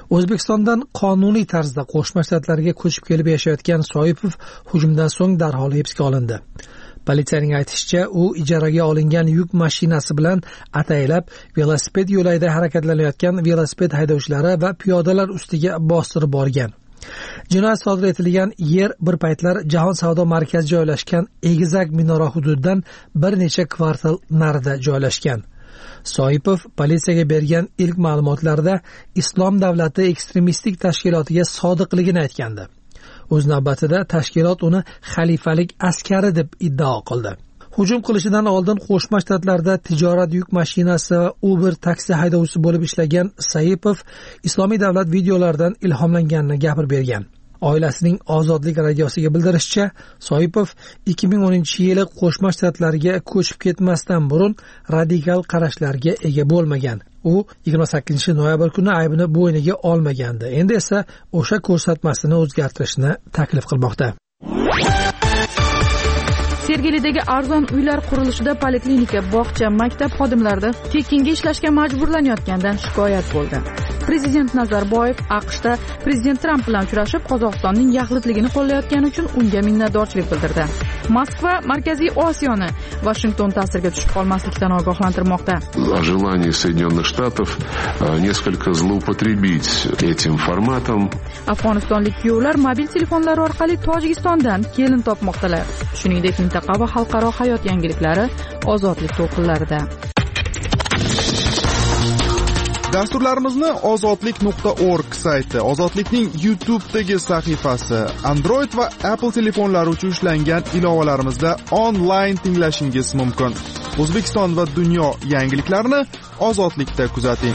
Speaker 6: O'zbekistondan qonuniy tarzda Qo'shma Shtatlarga ko'chib kelib yashayotgan Soipov hujumdan so'ng darhol hibsga olindi. Politsiyaning aytishicha, u ijaraga olingan yuk mashinasi bilan ataylab velosiped yo'layida harakatlanayotgan velosiped haydovchilari va piyodalar ustiga bostirib borgan. Jinoyat sodir etilgan yer bir paytlar Jahon savdo markazi joylashgan egizak minora hududidan bir necha kvartal narida joylashgan. Soipov politsiyaga bergan ilk ma'lumotlarda Islom davlati ekstremistik tashkilotiga sodiqligini aytgandi. O'z navbatida tashkilot uni xalifalik askari deb iddao qildi. Hujum qilishidan oldin Qo'shma Shtatlarda tijorat yuk mashinasi va Uber taksi haydovchisi bo'lib ishlagan Soipov Islomiy davlat videolaridan ilhomlanganini gapirib bergan. Oilasining Ozodlik radiosiga bildirishicha, Soipov 2010-yili Qo'shma Shtatlarga ko'chib ketmasdan burun radikal qarashlarga ega bo'lmagan. U 28-noyabr kuni aybini bo'yniga olmagandi. Endi esa o'sha ko'rsatmasini o'zgartirishni taklif qilmoqda.
Speaker 3: Sergelidagi arzon uylar qurilishida poliklinika, bog'cha, maktab xodimlari tekinga ishlashga majburlanayotgandan shikoyat bo'ldi. Prezident Nazarboyev AQShda prezident Tramp bilan uchrashib, Qozog'istonning yaxlitligini qo'llayotgani uchun unga minnatdorchilik bildirdi. Moskva Markaziy Osiyoni Washington ta'siriga tushib qolmaslikdan ogohlantirmoqda.
Speaker 16: Желание Соединенных Штатов несколько злоупотребить этим форматом.
Speaker 3: Afg'onistonlik kuyovlar mobil telefonlari orqali Tojikistondan kelin topmoqdalar. Shuningdek, mintaqa va xalqaro hayot yangiliklari ozodlik to'lqinlarida.
Speaker 17: Dasturlarimizni ozodlik.org sayti, Ozodlikning YouTube'dagi sahifasi, Android va Apple telefonlari uchun ishlangan ilovalarimizda onlayn tinglashingiz mumkin. O'zbekiston va dunyo yangiliklarini Ozodlikda kuzating.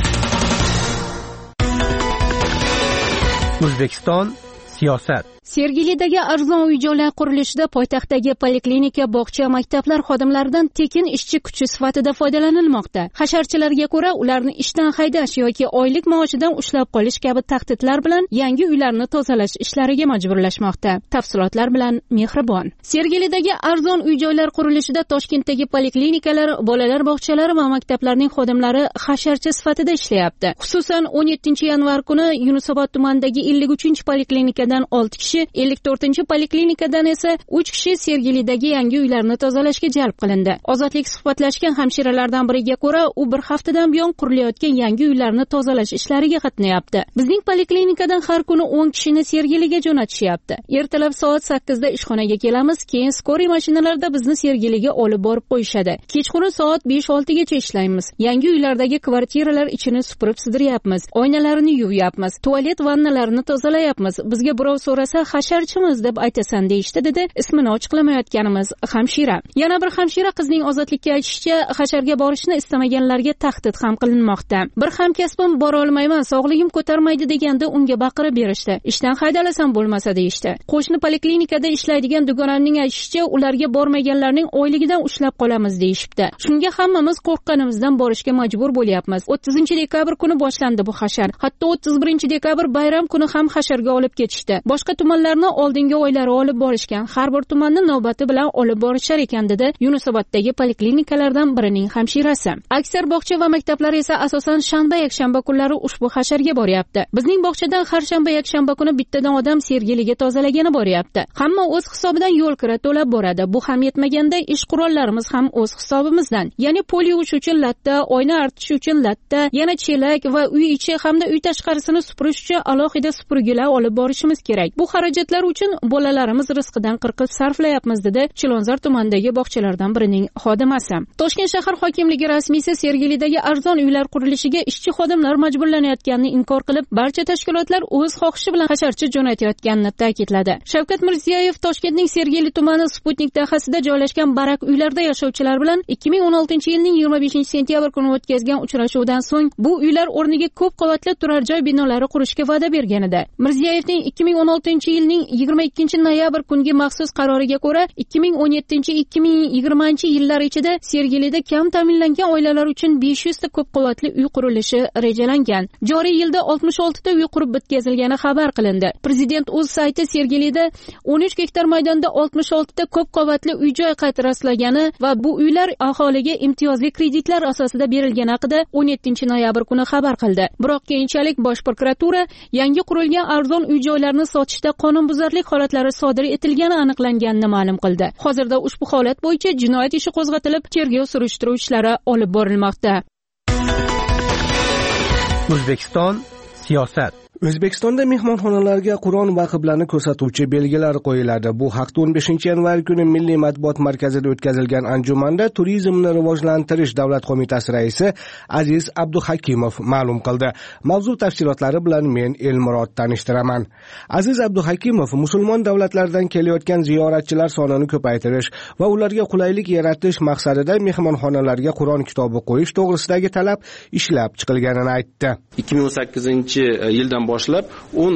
Speaker 13: O'zbekiston siyosat.
Speaker 14: Sergelidagi arzon uy-joylar qurilishida poytaxtdagi poliklinika, bog'cha, maktablar xodimlaridan tekin ishchi kuchi sifatida foydalanilmoqda. Hasharchilarga ko'ra, ularni ishdan haydash yoki oylik maoshidan ushlab qolish kabi tahdidlar bilan yangi uylarni tozalash ishlariga majburlashmoqda. Tafsilotlar bilan Mehribon. Sergelidagi arzon uy-joylar qurilishida Toshkentdagi poliklinikalar, bolalar bog'chalari va maktablarning xodimlari hasharchi sifatida ishlayapti. Xususan, 17-yanvar kuni Yunusobod tumanidagi 53-poliklinikadan 6 kishi, 54-poliklinikadan esa 3 kishi Sergelidagi yangi uylarni tozalashga jalb qilindi. Ozodlik suhbatlashgan hamshiralardan biriga ko'ra, u bir haftadan buyon qurilayotgan yangi uylarni tozalash ishlariga qatnayapti. Bizning poliklinikadan har kuni 10 kishini Sergeliga jo'natishyapti. Ertalab soat 8 da ishxonaga kelamiz, keyin skoriy mashinalarda bizni Sergeliga olib borib qo'yishadi. Kechqurun soat 5-6 gacha ishlaymiz. Yangi uylardagi kvartiralar ichini supurib sidiryapmiz, oynalarini yuvyapmiz, tualet vannalarini tozalayapmiz. Bizga birov so'rasa, hasharchimiz deb aytasan deyishdi, dedi ismini ochiqlamayotganimiz hamshira. Yana bir hamshira qizning Ozodlikka aytishicha, hasharga borishni istamaganlarga tahdid ham qilinmoqda. Bir hamkasbim bora olmayman, sog'ligim ko'tarmaydi deganda unga baqirib berishdi. Ishdan haydalasam bo'lmasa deyishdi. Qo'shni poliklinikada ishlaydigan dugonamning aytishicha, ularga bormaganlarning oyligidan ushlab qolamiz deyishibdi. Shunga hammamiz qo'rqqanimizdan borishga majbur bo'lyapmiz. 30-dekabr kuni boshlandi bu hashar. Hatto 31-dekabr bayram kuni ham hasharga olib ketishdi. Boshqa tumanlarni oldingi oylari olib borishgan. Har bir tumanni navbati bilan olib borishar ekan, dedi Yunusoboddagi poliklinikalardan birining hamshirasi. Aksar bog'cha va maktablar esa asosan shanba, yakshanba kunlari ushbu hasharga boryapti. Bizning bog'chadan har shanba, yakshanba kuni bittadan odam Sergeliga tozalagani boryapti. Hamma o'z hisobidan yo'l kira to'lab boradi. Bu ham yetmaganda ish qurollarimiz ham o'z hisobimizdan. Ya'ni pol yuvish uchun latta, oyna artish uchun latta, yana chelak va uy ichi hamda uy tashqarisini supurish uchun alohida supurgilar olib borishimiz kerak. Bu xarajatlar uchun bolalarimiz rizqidan qirqib sarflayapmiz, dedi Chilonzor tumanidagi bog'chalardan birining xodimasi. Toshkent shahar hokimligi rasmiysi Sergelidagi arzon uylar qurilishiga ishchi xodimlar majburlanayotganini inkor qilib, barcha tashkilotlar o'z xohishi bilan hasharchi jo'natayotganini ta'kidladi. Shavkat Mirziyoyev Toshkentning Sergeli tumani Sputnik dahasida joylashgan barak uylarda yashovchilar bilan 2016-yilning 25-sentyabr kuni o'tkazgan uchrashuvdan so'ng bu uylar o'rniga ko'p qavatli turar joy binolari qurishga va'da bergan edi. Mirziyoyevning 2016 yilning 22 noyabr kungi maxsus qaroriga ko'ra 2017-2020 yillar ichida Sergelida kam ta'minlangan oilalar uchun 500 ta ko'p qavatli uy qurilishi rejalangan. Joriy yilda 66 ta uy qurib bitkazilgani xabar qilindi. Prezident o'z sayti Sergelida 13 gektar maydonda 66 ta ko'p qavatli uy-joy qayta va bu uylar aholiga imtiyozli kreditlar asosida berilgani haqida 17 noyabr kuni xabar qildi. Biroq keyinchalik Bosh prokuratura yangi qurilgan arzon uy-joylarni sotishda qonunbuzarlik holatlari sodir etilgani aniqlanganini ma'lum qildi. Hozirda ushbu holat bo'yicha jinoyat ishi qo'zg'atilib, tergov surishtiruv ishlari olib borilmoqda.
Speaker 13: O'zbekiston siyosat.
Speaker 1: O'zbekistonda mehmonxonalarga Qur'on va qiblani ko'rsatuvchi belgilar qo'yiladi. Bu haqda 15 yanvar kuni Milliy matbuot markazida o'tkazilgan anjumanda Turizmni rivojlantirish davlat qo'mitasi raisi Aziz Abduhakimov ma'lum qildi. Mavzu tafsilotlari bilan men Elmurod tanishtiraman. Aziz Abduhakimov musulmon davlatlardan kelayotgan ziyoratchilar sonini ko'paytirish va ularga qulaylik yaratish maqsadida mehmonxonalarga Qur'on kitobi qo'yish to'g'risidagi talab ishlab chiqilganini aytdi.
Speaker 18: 2018-yildan boshlab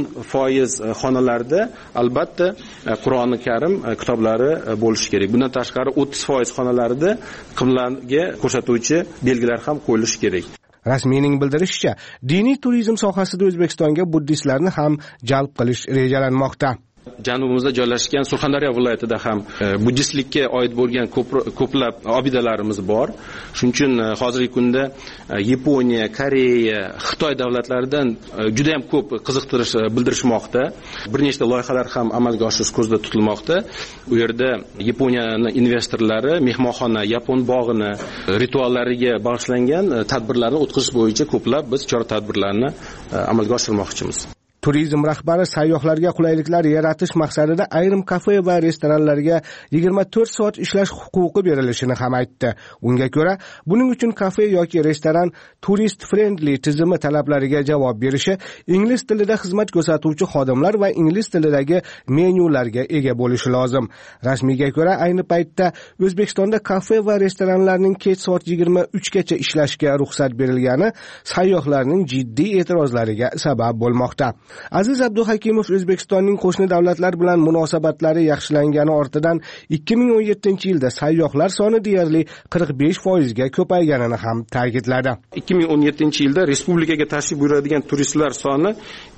Speaker 18: 10% xonalarda albatta Qur'oni Karim kitoblari bo'lishi kerak. Bundan tashqari 30% xonalarida qiblaga ko'rsatuvchi belgilar ham qo'yilishi kerak.
Speaker 1: Rasmiyning bildirishicha, diniy turizm sohasida O'zbekistonga buddistlarni ham jalb qilish rejalanmoqda.
Speaker 18: Janubimizda joylashgan Surxondaryo viloyatida ham buddistlikka oid bo'lgan ko'plab obidalarimiz bor. Shuning uchun hozirgi kunda Yaponiya, Koreya, Xitoy davlatlaridan juda ham ko'p qiziqtirish bildirishmoqda. Bir nechta loyihalar ham amalga oshirish ko'zda tutilmoqda. U yerda Yaponiyaning investorlari mehmonxona, yapon bog'ini rituallariga bag'ishlangan tadbirlarni o'tkazish bo'yicha ko'plab biz chora-tadbirlarni amalga oshirmoqchimiz.
Speaker 1: Turizm rahbari sayyohlarga qulayliklar yaratish maqsadida ayrim kafe va restoranlarga 24 soat ishlash huquqi berilishini ham aytdi. Unga ko'ra, buning uchun kafe yoki restoran turist friendly tizimi talablariga javob berishi, ingliz tilida xizmat ko'rsatuvchi xodimlar va ingliz tilidagi menyularga ega bo'lishi lozim. Rasmiyga ko'ra, ayni paytda O'zbekistonda kafe va restoranlarning kech soat 23 gacha ishlashga ruxsat berilgani sayyohlarning jiddiy e'tirozlariga sabab bo'lmoqda. Aziz Abduhakimov O'zbekistonning qo'shni davlatlar bilan munosabatlari yaxshilangani ortidan 2017-yilda sayyohlar soni deyarli 45% ga ko'payganini ham ta'kidladi.
Speaker 18: 2017-yilda respublikaga tashrif buyuradigan turistlar soni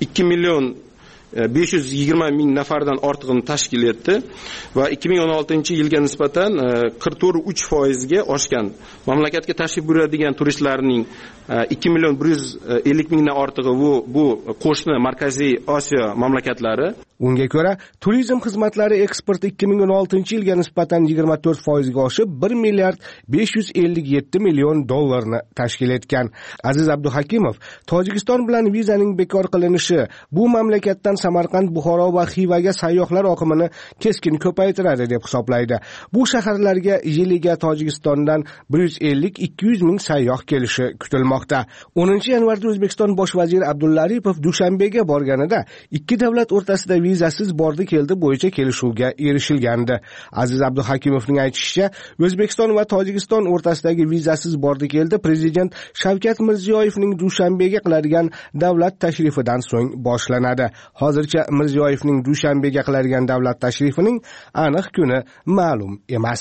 Speaker 18: 2.520.000 nafardan ortig'ini tashkil etdi va 2016-yilga nisbatan 44.3% ga oshgan. Mamlakatga tashrif buyuradigan turistlarning 2.150.000 dan ortig'i bu qo'shni Markaziy Osiyo mamlakatlari.
Speaker 1: Unga ko'ra, turizm xizmatlari eksporti 2016-yilga nisbatan 24% ga oshib, 1.557 million dollarni tashkil etgan. Aziz Abduhakimov, Tojikiston bilan vizaning bekor qilinishi bu mamlakatdan Samarqand, Buxoro va Xivaga sayyohlar oqimini keskin ko'paytiradi deb hisoblaydi. Bu shaharlarga yiliga Tojikistondan 150-200 ming sayyoh kelishi kutilmoqda. 10-yanvarda O'zbekiston bosh vaziri Abdulla Aripov Dushanbega borganida ikki davlat o'rtasida vizasiz bordi keldi bo'yicha kelishuvga erishilgandi. Aziz Abduhakimovning aytishicha, O'zbekiston va Tojikiston o'rtasidagi vizasiz bordi keldi prezident Shavkat Mirziyoyevning Dushanbega qiladigan davlat tashrifidan so'ng boshlanadi. Hozircha Mirziyoyevning Dushanbega qiladigan davlat tashrifining aniq kuni ma'lum emas.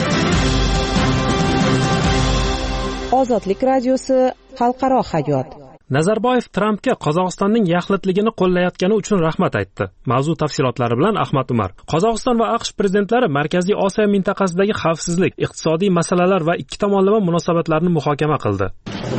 Speaker 10: Ozodlik radiosi xalqaro hayot.
Speaker 19: Nazarboyev Trampga Qozog'istonning yaxlitligini qo'llayotgani uchun rahmat aytdi. Mavzu tafsilotlari bilan Ahmad Umar. Qozog'iston va AQSh prezidentlari Markaziy Osiyo mintaqasidagi xavfsizlik, iqtisodiy masalalar va ikki tomonlama munosabatlarni muhokama qildi.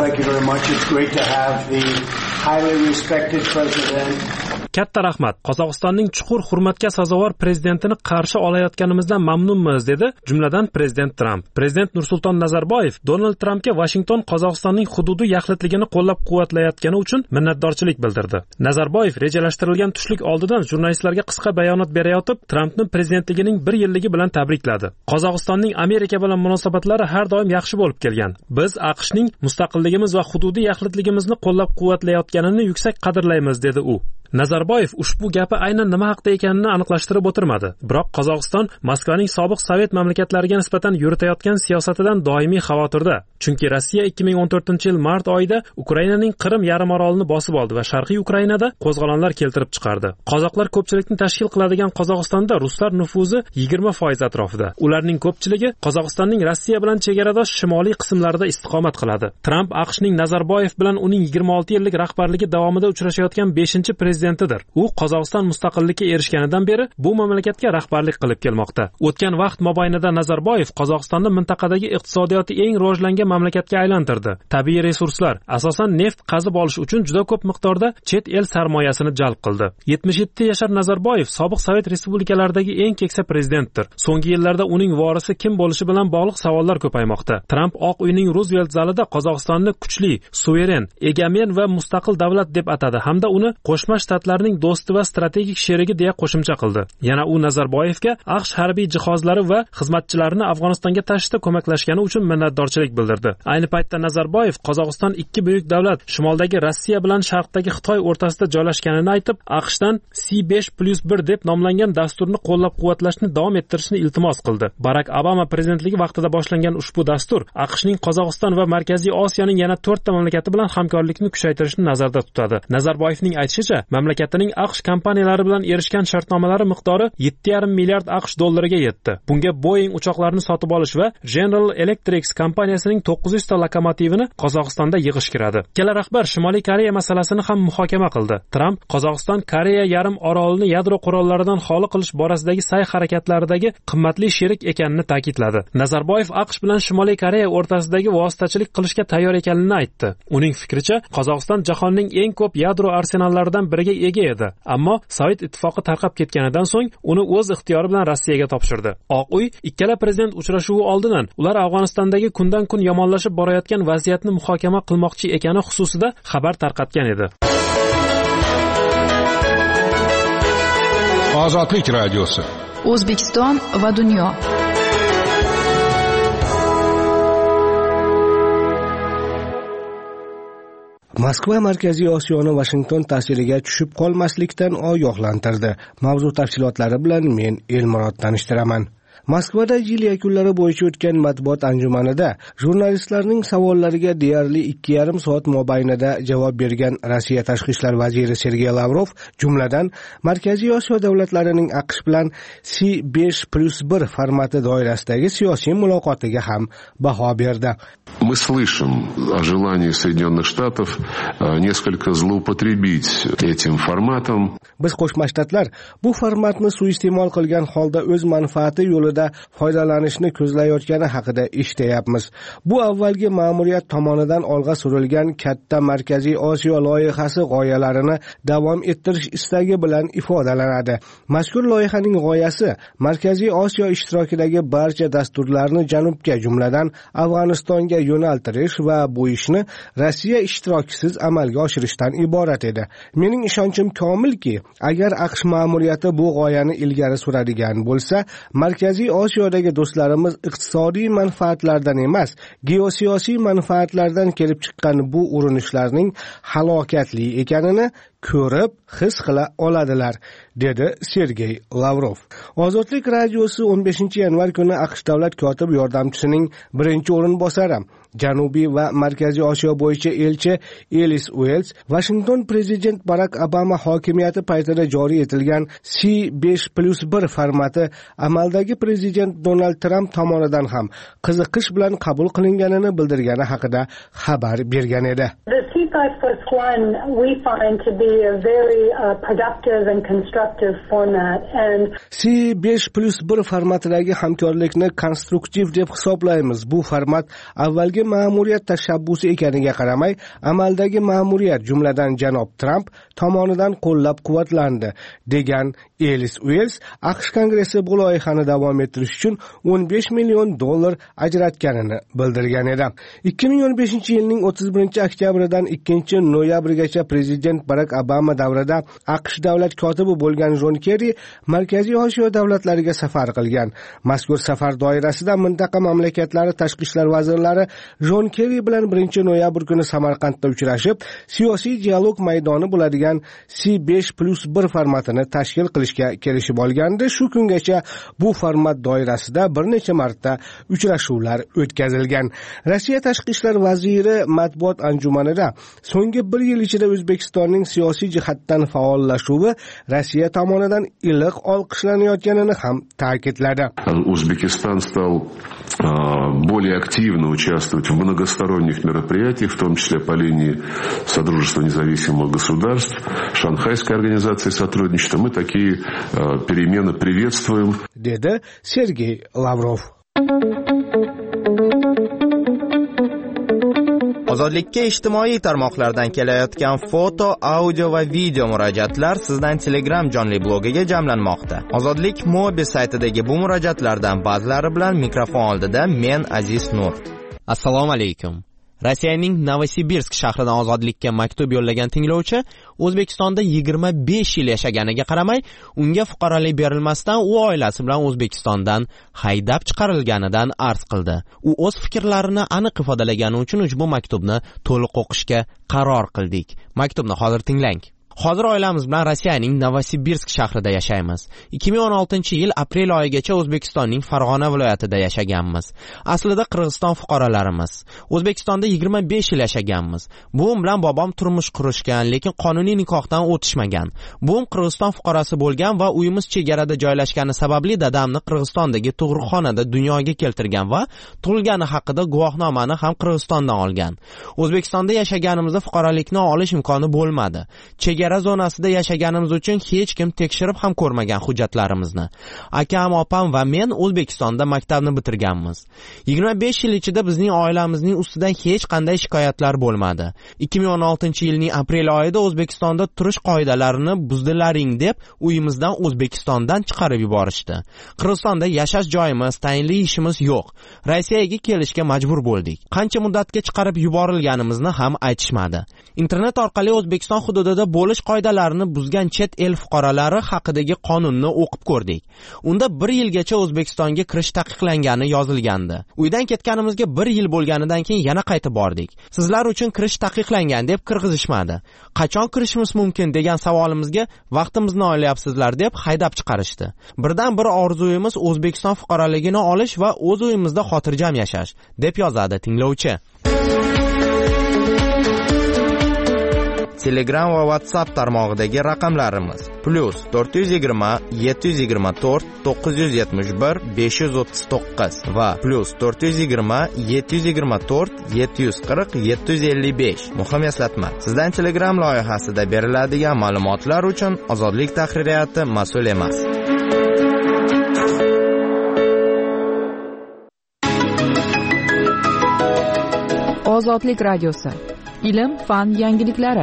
Speaker 19: Katta rahmat. Qozog'istonning chuqur hurmatga sazovor prezidentini qarshi olayotganimizdan mamnunmiz, dedi jumladan prezident Tramp. Prezident Nursulton Nazarboyev Donald Trampga Washington Qozog'istonning hududiy yaxlitligini qo'llab-quvvatlayotgani uchun minnatdorchilik bildirdi. Nazarboyev rejalashtirilgan tushlik oldidan jurnalistlarga qisqa bayonot berayotib, Trampni prezidentligining 1 yilligi bilan tabrikladi. Qozog'istonning Amerika bilan munosabatlari har doim yaxshi bo'lib kelgan. Biz AQShning mustaqilligimiz va hududiy yaxlitligimizni qo'llab-quvvatlayotganini yuksak qadrlaymiz, dedi u. Nazarboyev ushbu gapi aynan nima haqida ekanini aniqlashtirib o'tirmadi. Biroq Qozog'iston Moskvaning sobiq sovet mamlakatlariga nisbatan yuritayotgan siyosatidan doimiy xavotirda. Chunki Rossiya 2014-yil mart oyida Ukrainaning Qrim yarim orolini bosib oldi va Sharqiy Ukrainada qo'zg'olonlar keltirib chiqardi. Qozoqlar ko'pchilikni tashkil qiladigan Qozog'istonda ruslar nufuzi 20% atrofida. Ularning ko'pchiligi Qozog'istonning Rossiya bilan chegaradosh shimoliy qismlarida istiqomat qiladi. Tramp AQShning Nazarboyev bilan uning 26 yillik rahbarligi davomida uchrashayotgan 5-prezidentidir. U Qozog'iston mustaqillikka erishganidan beri bu mamlakatga rahbarlik qilib kelmoqda. O'tgan vaqt mobaynida Nazarboyev Qozog'istonni mintaqadagi iqtisodiyoti eng rivojlangan mamlakatga aylantirdi. Tabiiy resurslar, asosan neft qazib olish uchun juda ko'p miqdorda chet el sarmoyasini jalb qildi. 77 yashar Nazarboyev sobiq Sovet respublikalaridagi eng keksa prezidentdir. So'nggi yillarda uning vorisi kim bo'lishi bilan bog'liq savollar ko'paymoqda. Tramp Oq uyning Ruzvelt zalida Qozog'istonni kuchli, suveren, egamen va mustaqil davlat deb atadi hamda uni Qo'shma Shtatlarning do'sti va strategik sherigi deya qo'shimcha qildi. Yana u Nazarboyevga AQSh harbiy jihozlari va xizmatchilarini Afg'onistonga tashishda ko'maklashgani uchun minnatdorchilik bildirdi. Ayni paytda Nazarboyev Qozog'iston ikki buyuk davlat, shimoldagi Rossiya bilan sharqdagi Xitoy o'rtasida joylashganini aytib, AQShdan C5+1 deb nomlangan dasturni qo'llab-quvvatlashni davom ettirishni iltimos qildi. Barak Obama prezidentligi vaqtida boshlangan ushbu dastur AQShning Qozog'iston va Markaziy Osiyoning yana 4 ta mamlakati bilan hamkorlikni kuchaytirishni nazarda tutadi. Nazarboyevning aytishicha, mamlakatining AQSh kompaniyalari bilan erishgan shartnomalari miqdori 7,5 milliard AQSh dollariga yetdi. Bunga Boeing uchoqlarini sotib olish va General Electric kompaniyasining 900 ta lokomotivini Qozog'istonda yig'ish kiradi. Ikkala rahbar Shimoliy Koreya masalasini ham muhokama qildi. Tramp Qozog'iston Koreya yarim orolini yadro qurollaridan xoli qilish borasidagi sa'y-harakatlaridagi qimmatli sherik ekanini ta'kidladi. Nazarboyev AQSh bilan Shimoliy Koreya o'rtasidagi vositachilik qilishga tayyor ekanini aytdi. Uning fikricha, Qozog'iston jahonning eng ko'p yadro arsenallaridan biriga ega edi, ammo Sovet ittifoqi tarqab ketganidan so'ng uni o'z ixtiyori bilan Rossiyaga topshirdi. Oq uy ikkala prezident uchrashuvi oldidan ular Afg'onistondagi kundan-kun yomonlashib borayotgan vaziyatni muhokama qilmoqchi ekani xususida xabar tarqatgan edi.
Speaker 20: Ozodlik radiosi.
Speaker 3: O'zbekiston va dunyo.
Speaker 1: Moskva Markaziy Osiyoni Washington ta'siriga tushib qolmaslikdan ogohlantirdi. Mavzu tafsilotlari bilan men Elmurod tanishtiraman. Moskvada yil yakunlari bo'yicha o'tgan matbuot anjumanida jurnalistlarning savollariga deyarli 2,5 soat mobaynida javob bergan Rossiya tashqi ishlar vaziri Sergey Lavrov, jumladan Markaziy Osiyo davlatlarining AQSh bilan C5+1 formati doirasidagi siyosiy muloqotiga ham baho berdi.
Speaker 16: Мы слышим о желании Соединенных Штатов несколько злоупотребить этим форматом.
Speaker 1: Biz Qo'shma Shtatlar bu formatni suiiste'mol qilgan holda o'z manfaati yo'lida foydalanishni ko'zlayotgani haqida eshityapmiz. Bu avvalgi ma'muriyat tomonidan olg'a surilgan katta Markaziy Osiyo loyihasi g'oyalarini davom ettirish istagi bilan ifodalanadi. Mazkur loyihaning g'oyasi Markaziy Osiyo ishtirokidagi barcha dasturlarni janubga, jumladan Afg'onistonga yo'naltirish va bu ishni Rossiya ishtirokisiz amalga oshirishdan iborat edi. Mening ishonchim komilki, agar AQSh ma'muriyati bu g'oyani ilgari suradigan bo'lsa, Markaziy Osiyodagi do'stlarimiz iqtisodiy manfaatlardan emas, geosiyosiy manfaatlardan kelib chiqqan bu urinishlarning halokatli ekanini ko'rib, his qila oladilar, dedi Sergey Lavrov. Ozodlik radiosi 15-yanvar kuni AQSh davlat kotib yordamchisining birinchi o'rinbosari, Janubiy va Markaziy Osiyo bo'yicha elchi Elis Uels, Washington prezident Barak Obama hokimiyati paytida joriy etilgan C5+1 formati amaldagi prezident Donald Trump tomonidan ham qiziqish bilan qabul qilinganini bildirgani haqida xabar bergan edi.
Speaker 21: The C5+1 we find to be a very productive and constructive format, and C5+1 formatidagi hamkorlikni konstruktiv deb hisoblaymiz. Bu format avvalgi ma'muriyat tashabbusi ekaniga qaramay, amaldagi ma'muriyat, jumladan janob Trump tomonidan qo'llab-quvvatlandi, degan Elis Uels. AQSh Kongressi bu loyihani davom
Speaker 1: davom ettirish uchun $15 million ajratganini bildirgan edi. 2015-yilning 31-oktyabridan 2-noyabrgacha prezident Barak Obama davrida AQSh davlat kotibi bo'lgan Jon Kerri Markaziy Osiyo davlatlariga safar qilgan. Mazkur safar doirasida mintaqa mamlakatlari tashqi ishlar vazirlari Jon Kerri bilan 1-noyabr kuni Samarqandda uchrashib, siyosiy dialog maydoni bo'ladigan C5+1 formatini tashkil qilishga kelishib olgandi. Shu kungacha bu format doirasida bir necha marta uchrashuvlar o'tkazilgan. Rossiya tashqi ishlar vaziri matbuot anjumanida so'nggi 1 yil ichida O'zbekistonning siyosiy jihatdan faollashuvi Rossiya tomonidan iliq olqishlanayotganini ham ta'kidladi.
Speaker 16: O'zbekiston стал более активно участвовать в многосторонних мероприятиях, в том числе по линии Содружества независимых государств, Шанхайской организации сотрудничества. Мы такие перемены приветствуем.
Speaker 1: Dedi Sergey Lavrov.
Speaker 20: Ozodlikka ijtimoiy tarmoqlardan kelayotgan foto, audio va video murojaatlar sizdan Telegram jonli blogiga jamlanmoqda. Ozodlik Mobi saytidagi bu murojaatlardan ba'zilari bilan mikrofon oldida men Aziz Nur. Assalomu alaykum. Rossiyaning Novosibirsk shahridan ozodlikka maktub yo'llagan tinglovchi O'zbekistonda 25 yil yashaganiga qaramay, unga fuqarolik berilmasdan u oilasi bilan O'zbekistondan haydab chiqarilganidan arz qildi. U o'z fikrlarini aniq ifodalagani uchun ushbu maktubni to'liq o'qishga qaror qildik. Maktubni hozir tinglang. Hozir oilamiz bilan Rossiyaning Novosibirsk shahrida yashaymiz. 2016-yil aprel oyigacha O'zbekistonning Farg'ona viloyatida yashaganmiz. Aslida Qirg'iziston fuqarolarimiz. O'zbekistonda 25 yil yashaganmiz. Buvim bilan bobom turmush qurishgan, lekin qonuniy nikohdan o'tishmagan. Buvim Qirg'iziston fuqarosi bo'lgan va uyimiz chegarada joylashgani sababli dadamni Qirg'izistondagi tug'ruqxonada dunyoga keltirgan va tug'ilgani haqida guvohnomani ham Qirg'izistondan olgan. O'zbekistonda yashaganimizda fuqarolikni olish imkoni bo'lmadi. Chegara zonasida yashaganimiz uchun hech kim tekshirib ham ko'rmagan hujjatlarimizni. Akam, opam va men O'zbekistonda maktabni bitirganmiz. 25 yil ichida bizning oilamizning ustidan hech qanday shikoyatlar bo'lmadi. 2016-yilning aprel oyida O'zbekistonda turish qoidalarini buzdilaring deb uyimizdan O'zbekistondan chiqarib yuborishdi. Qirg'izistonda yashash joyimiz, tayinli ishimiz yo'q. Rossiyaga kelishga majbur bo'ldik. Qancha muddatga chiqarib yuborilganimizni ham aytishmadi. Internet orqali O'zbekiston hududida bo'lish qoidalarini buzgan chet el fuqarolari haqidagi qonunni o'qib ko'rdik. Unda 1 yilgacha O'zbekistonga kirish taqiqlangani yozilgandi. Uydan ketganimizga 1 yil bo'lganidan keyin yana qaytib bordik. Sizlar uchun kirish taqiqlangan deb kirgizishmadi. Qachon kirishimiz mumkin degan savolimizga vaqtimizni olyapsizlar deb haydab chiqarishdi. Birdan bir orzuyimiz O'zbekiston fuqaroligini olish va o'z uyimizda xotirjam yashash, deb yozadi tinglovchi. Telegram va WhatsApp tarmog'idagi raqamlarimiz +420 724 971 539 va +420 724 740 755. Muhim eslatma. Sizdan Telegram loyihasida beriladigan ma'lumotlar uchun Ozodlik tahririyati mas'ul emas.
Speaker 3: Ozodlik radiosi. Ilm, fan yangiliklari.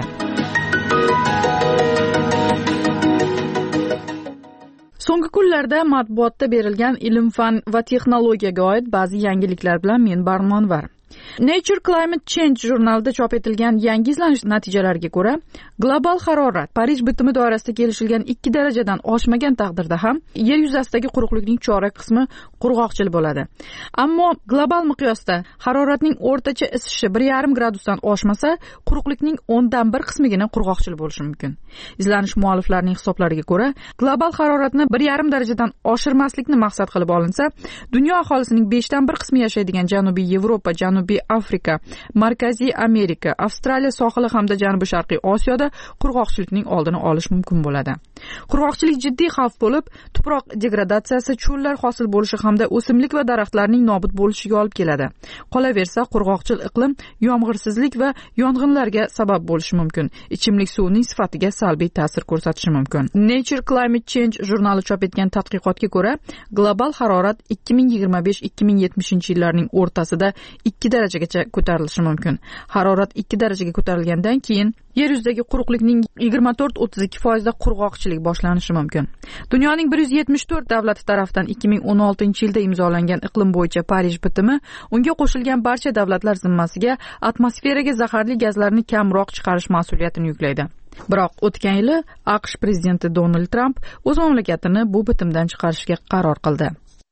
Speaker 3: So'nggi kunlarda matbuotda berilgan ilm-fan va texnologiyaga oid ba'zi yangiliklar bilan men Barmonvar. Nature Climate Change jurnalida chop etilgan yangi izlanish natijalariga ko'ra, global harorat Parij bitimi doirasida kelishilgan 2 darajadan oshmagan taqdirda ham yer yuzasidagi quruqlikning chorak qismi qurg'oqchil bo'ladi. Ammo global miqyosda haroratning o'rtacha isishi 1,5 gradusdan oshmasa, quruqlikning 1/10 qismigina qurg'oqchil bo'lishi mumkin. Izlanish mualliflarining hisoblariga ko'ra, global haroratni 1,5 darajadan oshirmaslikni maqsad qilib olinsa, dunyo aholisining 5/1 qismi yashaydigan Janubiy Yevropa, Janubiy Afrika, Markaziy Amerika, Avstraliya sohili hamda Janubiy Sharqiy Osiyoda qurg'oqchilikning oldini olish mumkin bo'ladi. Qurg'oqchilik jiddiy xavf bo'lib, tuproq degradatsiyasi, cho'llar hosil bo'lishi hamda o'simlik va daraxtlarning nobud bo'lishiga olib keladi. Qolaversa, qurg'oqchil iqlim yomg'irsizlik va yong'inlarga sabab bo'lishi mumkin. Ichimlik suvining sifatiga salbiy ta'sir ko'rsatishi mumkin. Nature Climate Change jurnali chop etgan tadqiqotga ko'ra, global harorat 2025-2070 yillarning o'rtasida 2 darajagacha ko'tarilishi mumkin. Harorat 2 darajaga ko'tarilgandan keyin yer yuzidagi quruqlikning 24-32% qurg'oqchilik boshlanishi mumkin. Dunyoning 174 davlati tomonidan 2016-yilda imzolangan iqlim bo'yicha Parij bitimi unga qo'shilgan barcha davlatlar zimmasiga atmosferaga zaharli gazlarni kamroq chiqarish mas'uliyatini yuklaydi. Biroq o'tgan yili AQSh prezidenti Donald Tramp o'z mamlakatini bu bitimdan chiqarishga qaror qildi.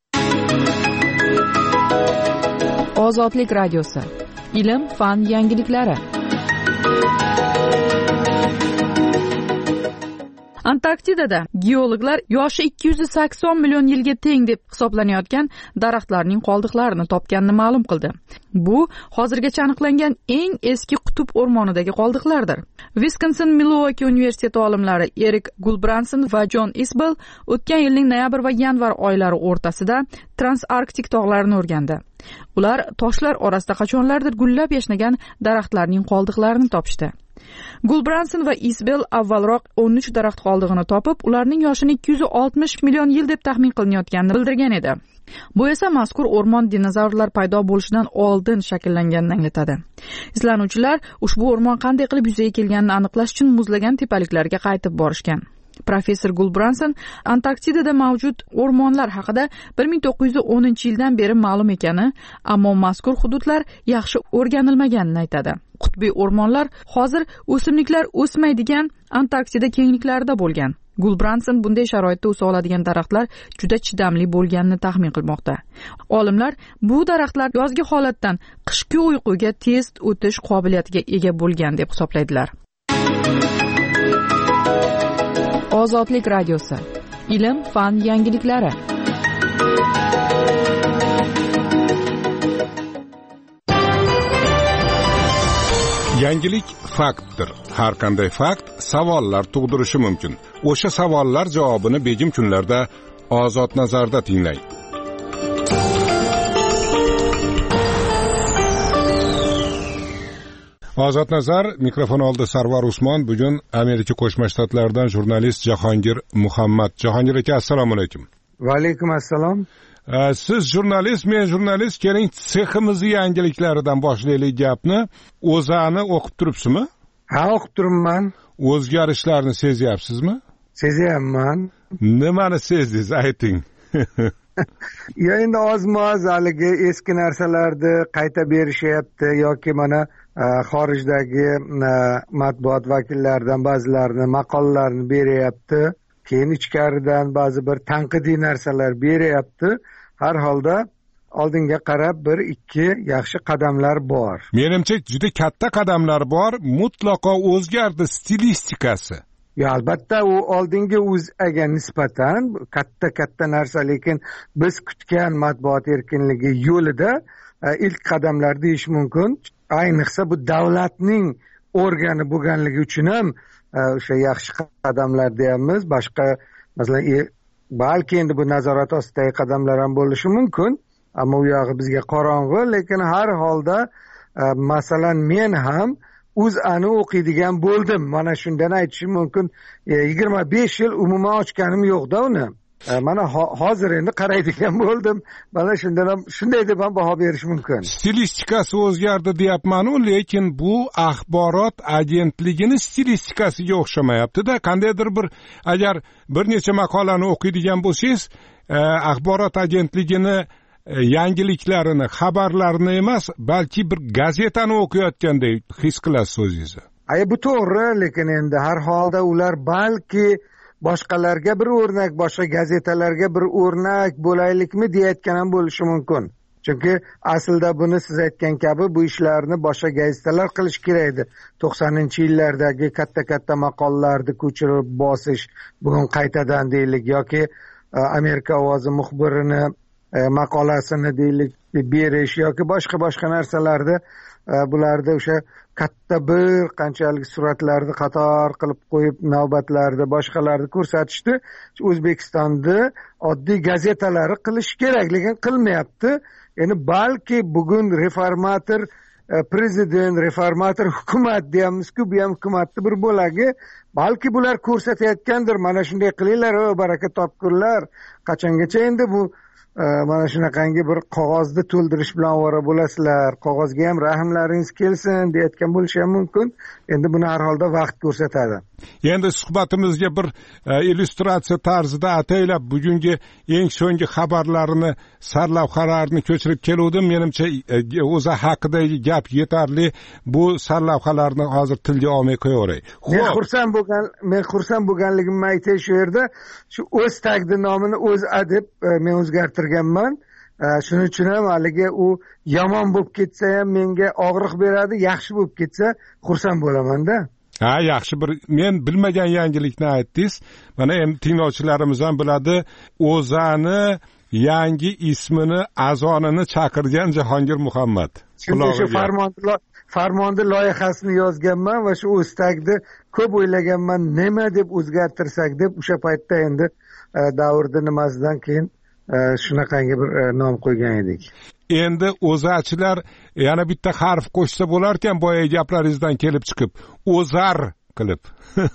Speaker 3: Ozodlik radiosi. Ilm, fan yangiliklari. Antarktidada geologlar yoshi 280 million yilga teng deb hisoblanayotgan daraxtlarning qoldiqlarini topganini ma'lum qildi. Bu hozirgacha aniqlangan eng eski qutb o'rmonidagi qoldiqlardir. Wisconsin-Milwaukee universiteti olimlari Erik Gulbranson va John Isbell o'tgan yilning noyabr va yanvar oylari o'rtasida Transanktik tog'larini o'rgandi. Ular toshlar orasida qachonlardir gullab yashnagan daraxtlarning qoldiqlarini topishdi. Gulbranson va Isbell avvalroq 13 daraxt qoldig'ini topib, ularning yoshini 260 million yil deb taxmin qilinayotganini bildirgan edi. Bu esa mazkur o'rmon dinozavrlar paydo bo'lishidan oldin shakllanganini anglatadi. Izlanuvchilar ushbu o'rmon qanday qilib yuzaga kelganini aniqlash uchun muzlagan tepaliklarga qaytib borishgan. Professor Gulbranson Antarktidada mavjud o'rmonlar haqida 1910-yildan beri ma'lum ekani, ammo mazkur hududlar yaxshi o'rganilmaganini aytadi. Qutbiy o'rmonlar hozir o'simliklar o'smaydigan Antarktida kengliklarida bo'lgan. Gulbranson bunday sharoitda o'sa oladigan daraxtlar juda chidamli bo'lganini taxmin qilmoqda. Olimlar bu daraxtlar yozgi holatdan qishki uyquga tez o'tish qobiliyatiga ega bo'lgan deb hisoblaydilar. Ozodlik radiosi. Ilm, fan yangiliklari.
Speaker 7: Yangilik faktdir. Har qanday fakt savollar tug'dirishi mumkin. O'sha savollar javobini begim kunlarda Ozod nazarda tinglang. Ozod nazar mikrofon oldi Sarvar Usmon. Bugun Amerika Qo'shma Shtatlaridan jurnalist Jahongir Muhammad. Jahongir aka, assalomu alaykum.
Speaker 22: Va alaykum assalom.
Speaker 7: Siz jurnalist, men jurnalist. Keling, seximizni yangiliklaridan boshlaylik gapni. O'zani o'qib turibsizmi?
Speaker 22: Ha, o'qib turibman.
Speaker 7: O'zgarishlarni sezyapsizmi?
Speaker 22: Sezyapman.
Speaker 7: Nimani sezdingiz, ayting.
Speaker 22: Ya endi oz-moz haligi eski narsalarni qayta berishyapti yoki mana xorijdagi matbuot vakillaridan ba'zilarini maqolalarni beryapti. Keyin ichkaridan ba'zi bir tanqidiy narsalar beryapti. Har holda oldinga qarab 1-2 yaxshi qadamlar bor.
Speaker 7: Menimcha juda katta qadamlar bor. Mutlaqo o'zgardi stilistikasi.
Speaker 22: Ya albatta u oldingi o'zaga nisbatan katta narsa, lekin biz kutgan matbuot erkinligi yo'lida ilk qadamlar deyish mumkin. Ayniqsa bu davlatning organi bo'lganligi uchun ham o'sha yaxshi qadamlar deyamiz. Boshqa masalan balki endi bu nazorat ostidagi qadamlar ham bo'lishi mumkin, ammo u yog'i bizga qorong'u. Lekin har holda masalan men ham o'zani o'qiydigan bo'ldim. Mana shundan aytishim mumkin. 25 yil umuman ochganim yo'qda uni. Mana hozir endi qaraydigan bo'ldim. Mana shundan ham shunday deb ham baho berish mumkin.
Speaker 7: Stilistikasi o'zgardi deyapman-u, lekin bu axborot agentligining stilistikasiga o'xshamayapti-da. Qandaydir bir agar bir necha maqolani o'qiydigan bo'lsangiz, axborot agentligini yangiliklarini, xabarlarini emas, balki bir gazetani o'qiyotgandek his qilasiz o'zingizni.
Speaker 22: Bu to'g'ri, lekin endi har holda ular balki boshqalarga bir o'rnak, boshqa gazetalarga bir o'rnak bo'laylikmi deyayotgan ham bo'lishi mumkin. Chunki aslida buni siz aytgan kabi bu ishlarni boshqa gazetalar qilish kerak edi. 90-yillardagi katta maqolalarni ko'chirib bosish, bugun qaytadan deylik, yoki Amerika ovozi muxbirini maqolasini deylik berish yoki boshqa narsalarni bularda o'sha katta bir qanchalik suratlarni qator qilib qo'yib navbatlarda boshqalarni ko'rsatishdi. O'zbekistonda oddiy gazetalari qilish kerak, lekin qilmayapti. Endi balki bugun reformator prezident, reformator hukumat deyamizku, bu ham hukumatning bir bo'lagi. Balki bular ko'rsatayotgandir, mana shunday qilinglar, baraka topkurlar. Qachongacha endi bu mana shunaqangi bir qog'ozni to'ldirish bilan ovora bo'lasizlar, qog'ozga ham rahmlaringiz kelsin deyayotgan bo'lishi ham mumkin. Endi buni har holda vaqt ko'rsatadi.
Speaker 7: Endi suhbatimizga bir illyustratsiya tarzida ataylab bugungi eng so'nggi xabarlarni, sarlavhalarni ko'chirib keluvdim. Menimcha o'zi haqidagi gap yetarli. Bu sarlavhalarni hozir tilga olmay qo'yaveray.
Speaker 22: Men xursand bo'lganligimni aytay shu yerda. Shu o'z tagdi nomini O'zA deb men o'zgartirganman. Shuning uchun ham haligi u yomon bo'lib ketsa ham menga og'riq beradi, yaxshi bo'lib ketsa xursand bo'laman-da.
Speaker 7: Ha, yaxshi bir men bilmagan yangilikni aytdingiz. Mana endi tinglovchilarimiz ham biladi, O'zAni yangi ismini, azonini chaqirgan Jahongir Muhammad.
Speaker 22: Shu farmonda loyihasini yozganman va shu o'stagni ko'p o'ylaganman, nima deb o'zgartirsak deb o'sha paytda endi davrda nimasidan keyin shunaqangi bir nom qo'ygan edik.
Speaker 7: Endi o'zachilar yana bitta harf qo'shsa bo'lar ekan, boya gaplaringizdan kelib chiqib, o'zar qilib.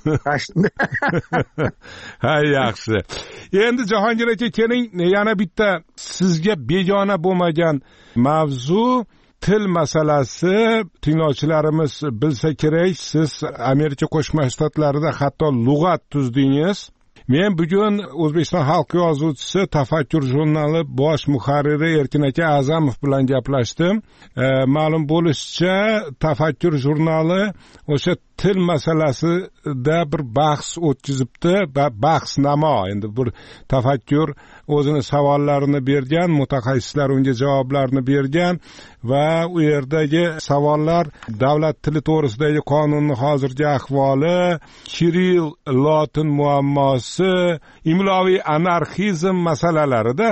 Speaker 7: Ha, yaxshi. Endi Jahongir aka, keling, yana bitta sizga begona bo'lmagan mavzu til masalasi. Tinglovchilarimiz bilsa kerak, siz Amerika Qo'shma Shtatlarida hatto lug'at tuzdingiz. Men bugun O'zbekiston xalq yozuvchisi Tafakkur jurnali bosh muharriri Erkin aka A'zamov bilan gaplashdim. Ma'lum bo'lishicha, Tafakkur jurnali o'sha til masalasida bir bahs o'tkazibdi, bahsnamo. Endi bir Tafakkur o'zini savollarini bergan, mutaxassislar unga javoblarni bergan va u yerdagi savollar davlat tili to'g'risidagi qonunning hozirgi ahvoli, Kiril lotin muammosi, imloviy anarxizm masalalarida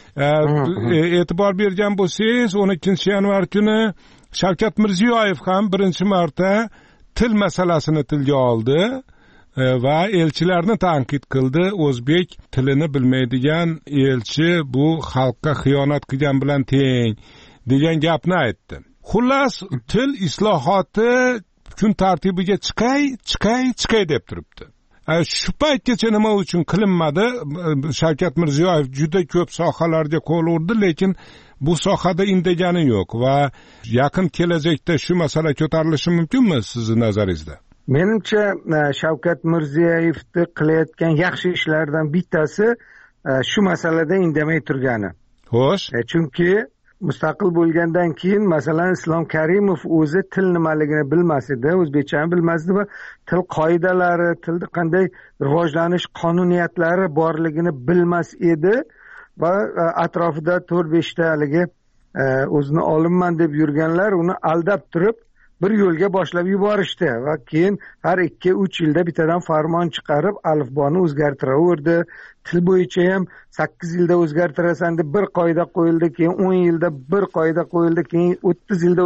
Speaker 7: e'tibor bergan bo'lsangiz, 12-yanvar kuni Shavkat Mirziyoyev ham birinchi marta til masalasini tilga oldi va elchilarni tanqid qildi. O'zbek tilini bilmaydigan elchi bu xalqqa xiyonat qilgan bilan teng degan gapni aytdi. Xullas, til islohoti kun tartibiga chiqay deb turibdi. Shu paytgacha nima uchun qilinmadi? Shavkat Mirziyoyev juda ko'p sohalarga qo'l urdi, lekin bu sohada indagani yo'q va yaqin kelajakda shu masala ko'tarilishi mumkinmi sizning nazaringizda?
Speaker 22: Menimcha Shavkat Mirziyoyevning qilayotgan yaxshi ishlardan bittasi shu masalada indamay turgani.
Speaker 7: Xo'sh.
Speaker 22: Chunki mustaqil bo'lgandan keyin masalan Islom Karimov o'zi til nimaligini bilmas edi, o'zbekchani bilmas edi va til qoidalari, tilda qanday rivojlanish qonuniyatlari borligini bilmas edi va atrofida 4-5 ta haligi o'zini olimman deb yurganlar uni aldab turib bir yo'lga boshlab yuborishdi va keyin har 2-3 yilda bittadan farmon chiqarib alifboni o'zgartiraverdi. Til bo'yicha ham 8 yilda o'zgartirasan deb bir qoida qo'yildi, keyin 10 yilda bir qoida qo'yildi, keyin 30 yilda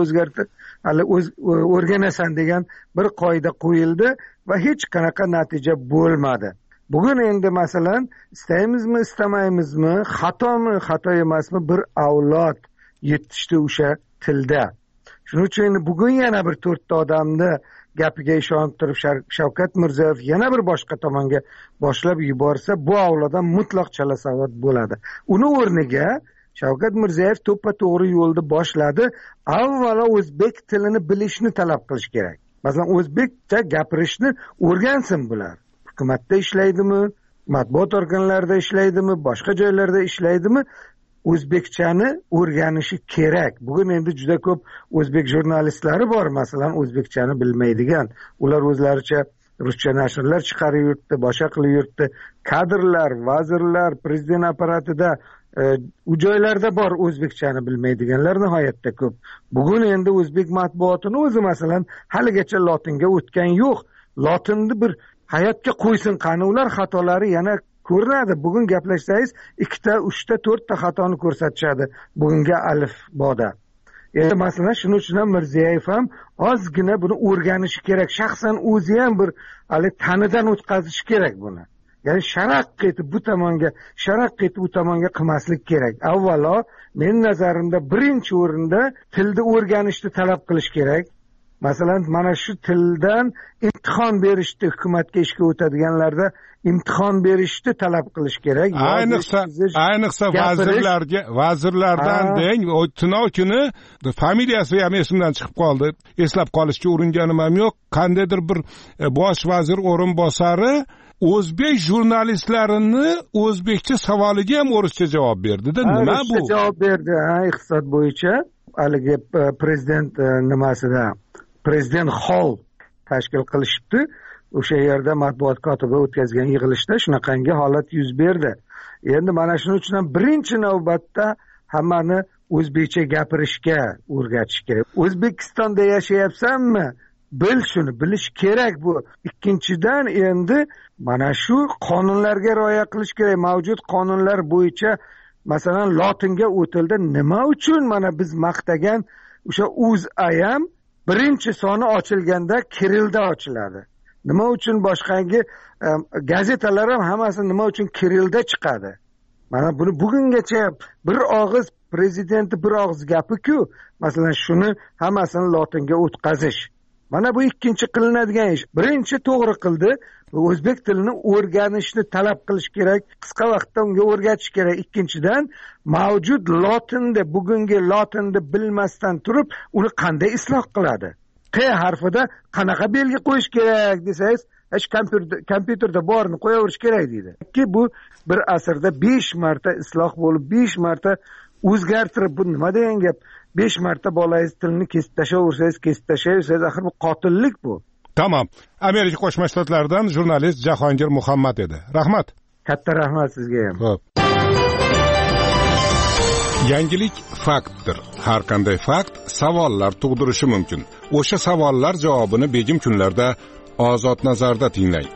Speaker 22: o'rganasan degan bir qoida qo'yildi va hech qanaqa natija bo'lmadi. Bugun endi masalan istaymizmi, istamaymizmi, xato emasmi bir avlod yetishdi o'sha tilda. Shuning uchun bugun yana bir 4 ta odamni gapiga ishonib turib Shavkat Mirziyoyev yana bir boshqa tomonga boshlab yuborsa, bu avloddan mutlaq chalasavod bo'ladi. Uni o'rniga Shavkat Mirziyoyev to'ppa-to'g'ri yo'lda boshladi. Avvalo o'zbek tilini bilishni talab qilish kerak. Masalan, o'zbekcha gapirishni o'rgansin bular. Hukumatda ishlaydimi, matbuot organlarida ishlaydimi, boshqa joylarda ishlaydimi, o'zbekchani o'rganishi kerak. Bugun endi juda ko'p o'zbek jurnalistlari bor, masalan, o'zbekchani bilmaydigan. Ular o'zlaricha ruscha nashrlar chiqarib yurtdi, boshqa qilib yurtdi. Kadrlar, vazirlar, prezident apparatida u joylarda bor o'zbekchani bilmaydiganlar nihoyatda ko'p. Bugun endi o'zbek matbuotini o'zi masalan haligacha lotinga o'tgan yo'q. Lotinni bir hayotga qo'ysin qani, ular xatolari yana ko'rinadi. Bugun gaplashsangiz 2 ta, 3 ta, 4 ta xatoni ko'rsatishadi bugungi alifboda. Endi masalan shuning uchun ham Mirziyoyev ham ozgina buni o'rganishi kerak. Shaxsan o'zi ham bir hali tanidan o'tkazishi kerak buni. Ya'ni sharaq etib bu tomonga qilmaslik kerak. Avvalo, men nazarimda birinchi o'rinda tilni o'rganishni talab qilish kerak. masalan mana shu tildan imtihon berishni hukumatga ishga o'tadiganlarda imtihon berishni talab qilish kerak.
Speaker 7: Ayniqsa vazirlardan deng, tunov kuni familiyasi ham esimdan chiqib qoldi. Eslab qolishga uringanim ham yo'q. Qandaydir bir bosh vazir o'rinbosari o'zbek jurnalistlarini o'zbekcha savoliga ham o'rischa javob berdi-da. Nima bu?
Speaker 22: Javob berdi, iqtisod bo'yicha haligi prezident nimasida prezident hall tashkil qilishibdi. O'sha yerda matbuot kotibi o'tkazgan yig'ilishda shunaqangi holat yuz berdi. Endi mana shuning uchun ham birinchi navbatda hammani o'zbekcha gapirishga o'rgatish kerak. O'zbekistonda yashayapsanmi? Bil shuni, bilish kerak bu. Ikkinchidan endi mana shu qonunlarga rioya qilish kerak. Mavjud qonunlar bo'yicha masalan lotinga o'tildi. Nima uchun mana biz maqtagan o'sha UzAyam birinchi soni ochilganda kirilda ochiladi? Nima uchun boshqangi gazetalar ham hammasi nima uchun kirilda chiqadi? Mana buni bugungacha bir og'iz prezidenti bir og'iz gapi-ku, masalan shuni hammasini lotinga o'tkazish. Mana bu ikkinchi qilinadigan ish. Birinchi to'g'ri qildi. O'zbek tilini o'rganishni talab qilish kerak. Qisqa vaqtda unga o'rgatish kerak. Ikkinchidan, mavjud lotinda, bugungi lotinni bilmasdan turib, uni qanday isloh qiladi? Q harfida qanaqa belgi qo'yish kerak desangiz, hech kompyuterda borini qo'yaverish kerak deydi. Bu bir asrda 5 marta isloh bo'lib, 5 marta o'zgartirib, bu nima degan gap? 5 marta bolangiz tilini kesib tashlayversangiz, axir bu qotillik bu.
Speaker 7: Tamam. Amerika Qo'shma Shtatlaridan jurnalist Jahongir Muhammad edi. Rahmat.
Speaker 22: Katta rahmat sizga ham.
Speaker 7: Xo'p. Yangilik faktdir. Har qanday fakt savollar tug'dirishi mumkin. O'sha savollar javobini begim kunlarda Ozod nazarda tinglang.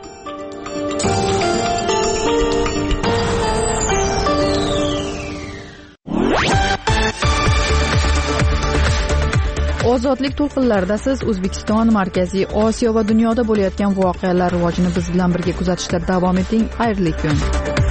Speaker 3: Ozodlik to'lqinlarida siz O'zbekiston, Markaziy Osiyo va dunyoda bo'layotgan voqealar rivojini biz bilan birga kuzatishda davom eting. Xayrli kun.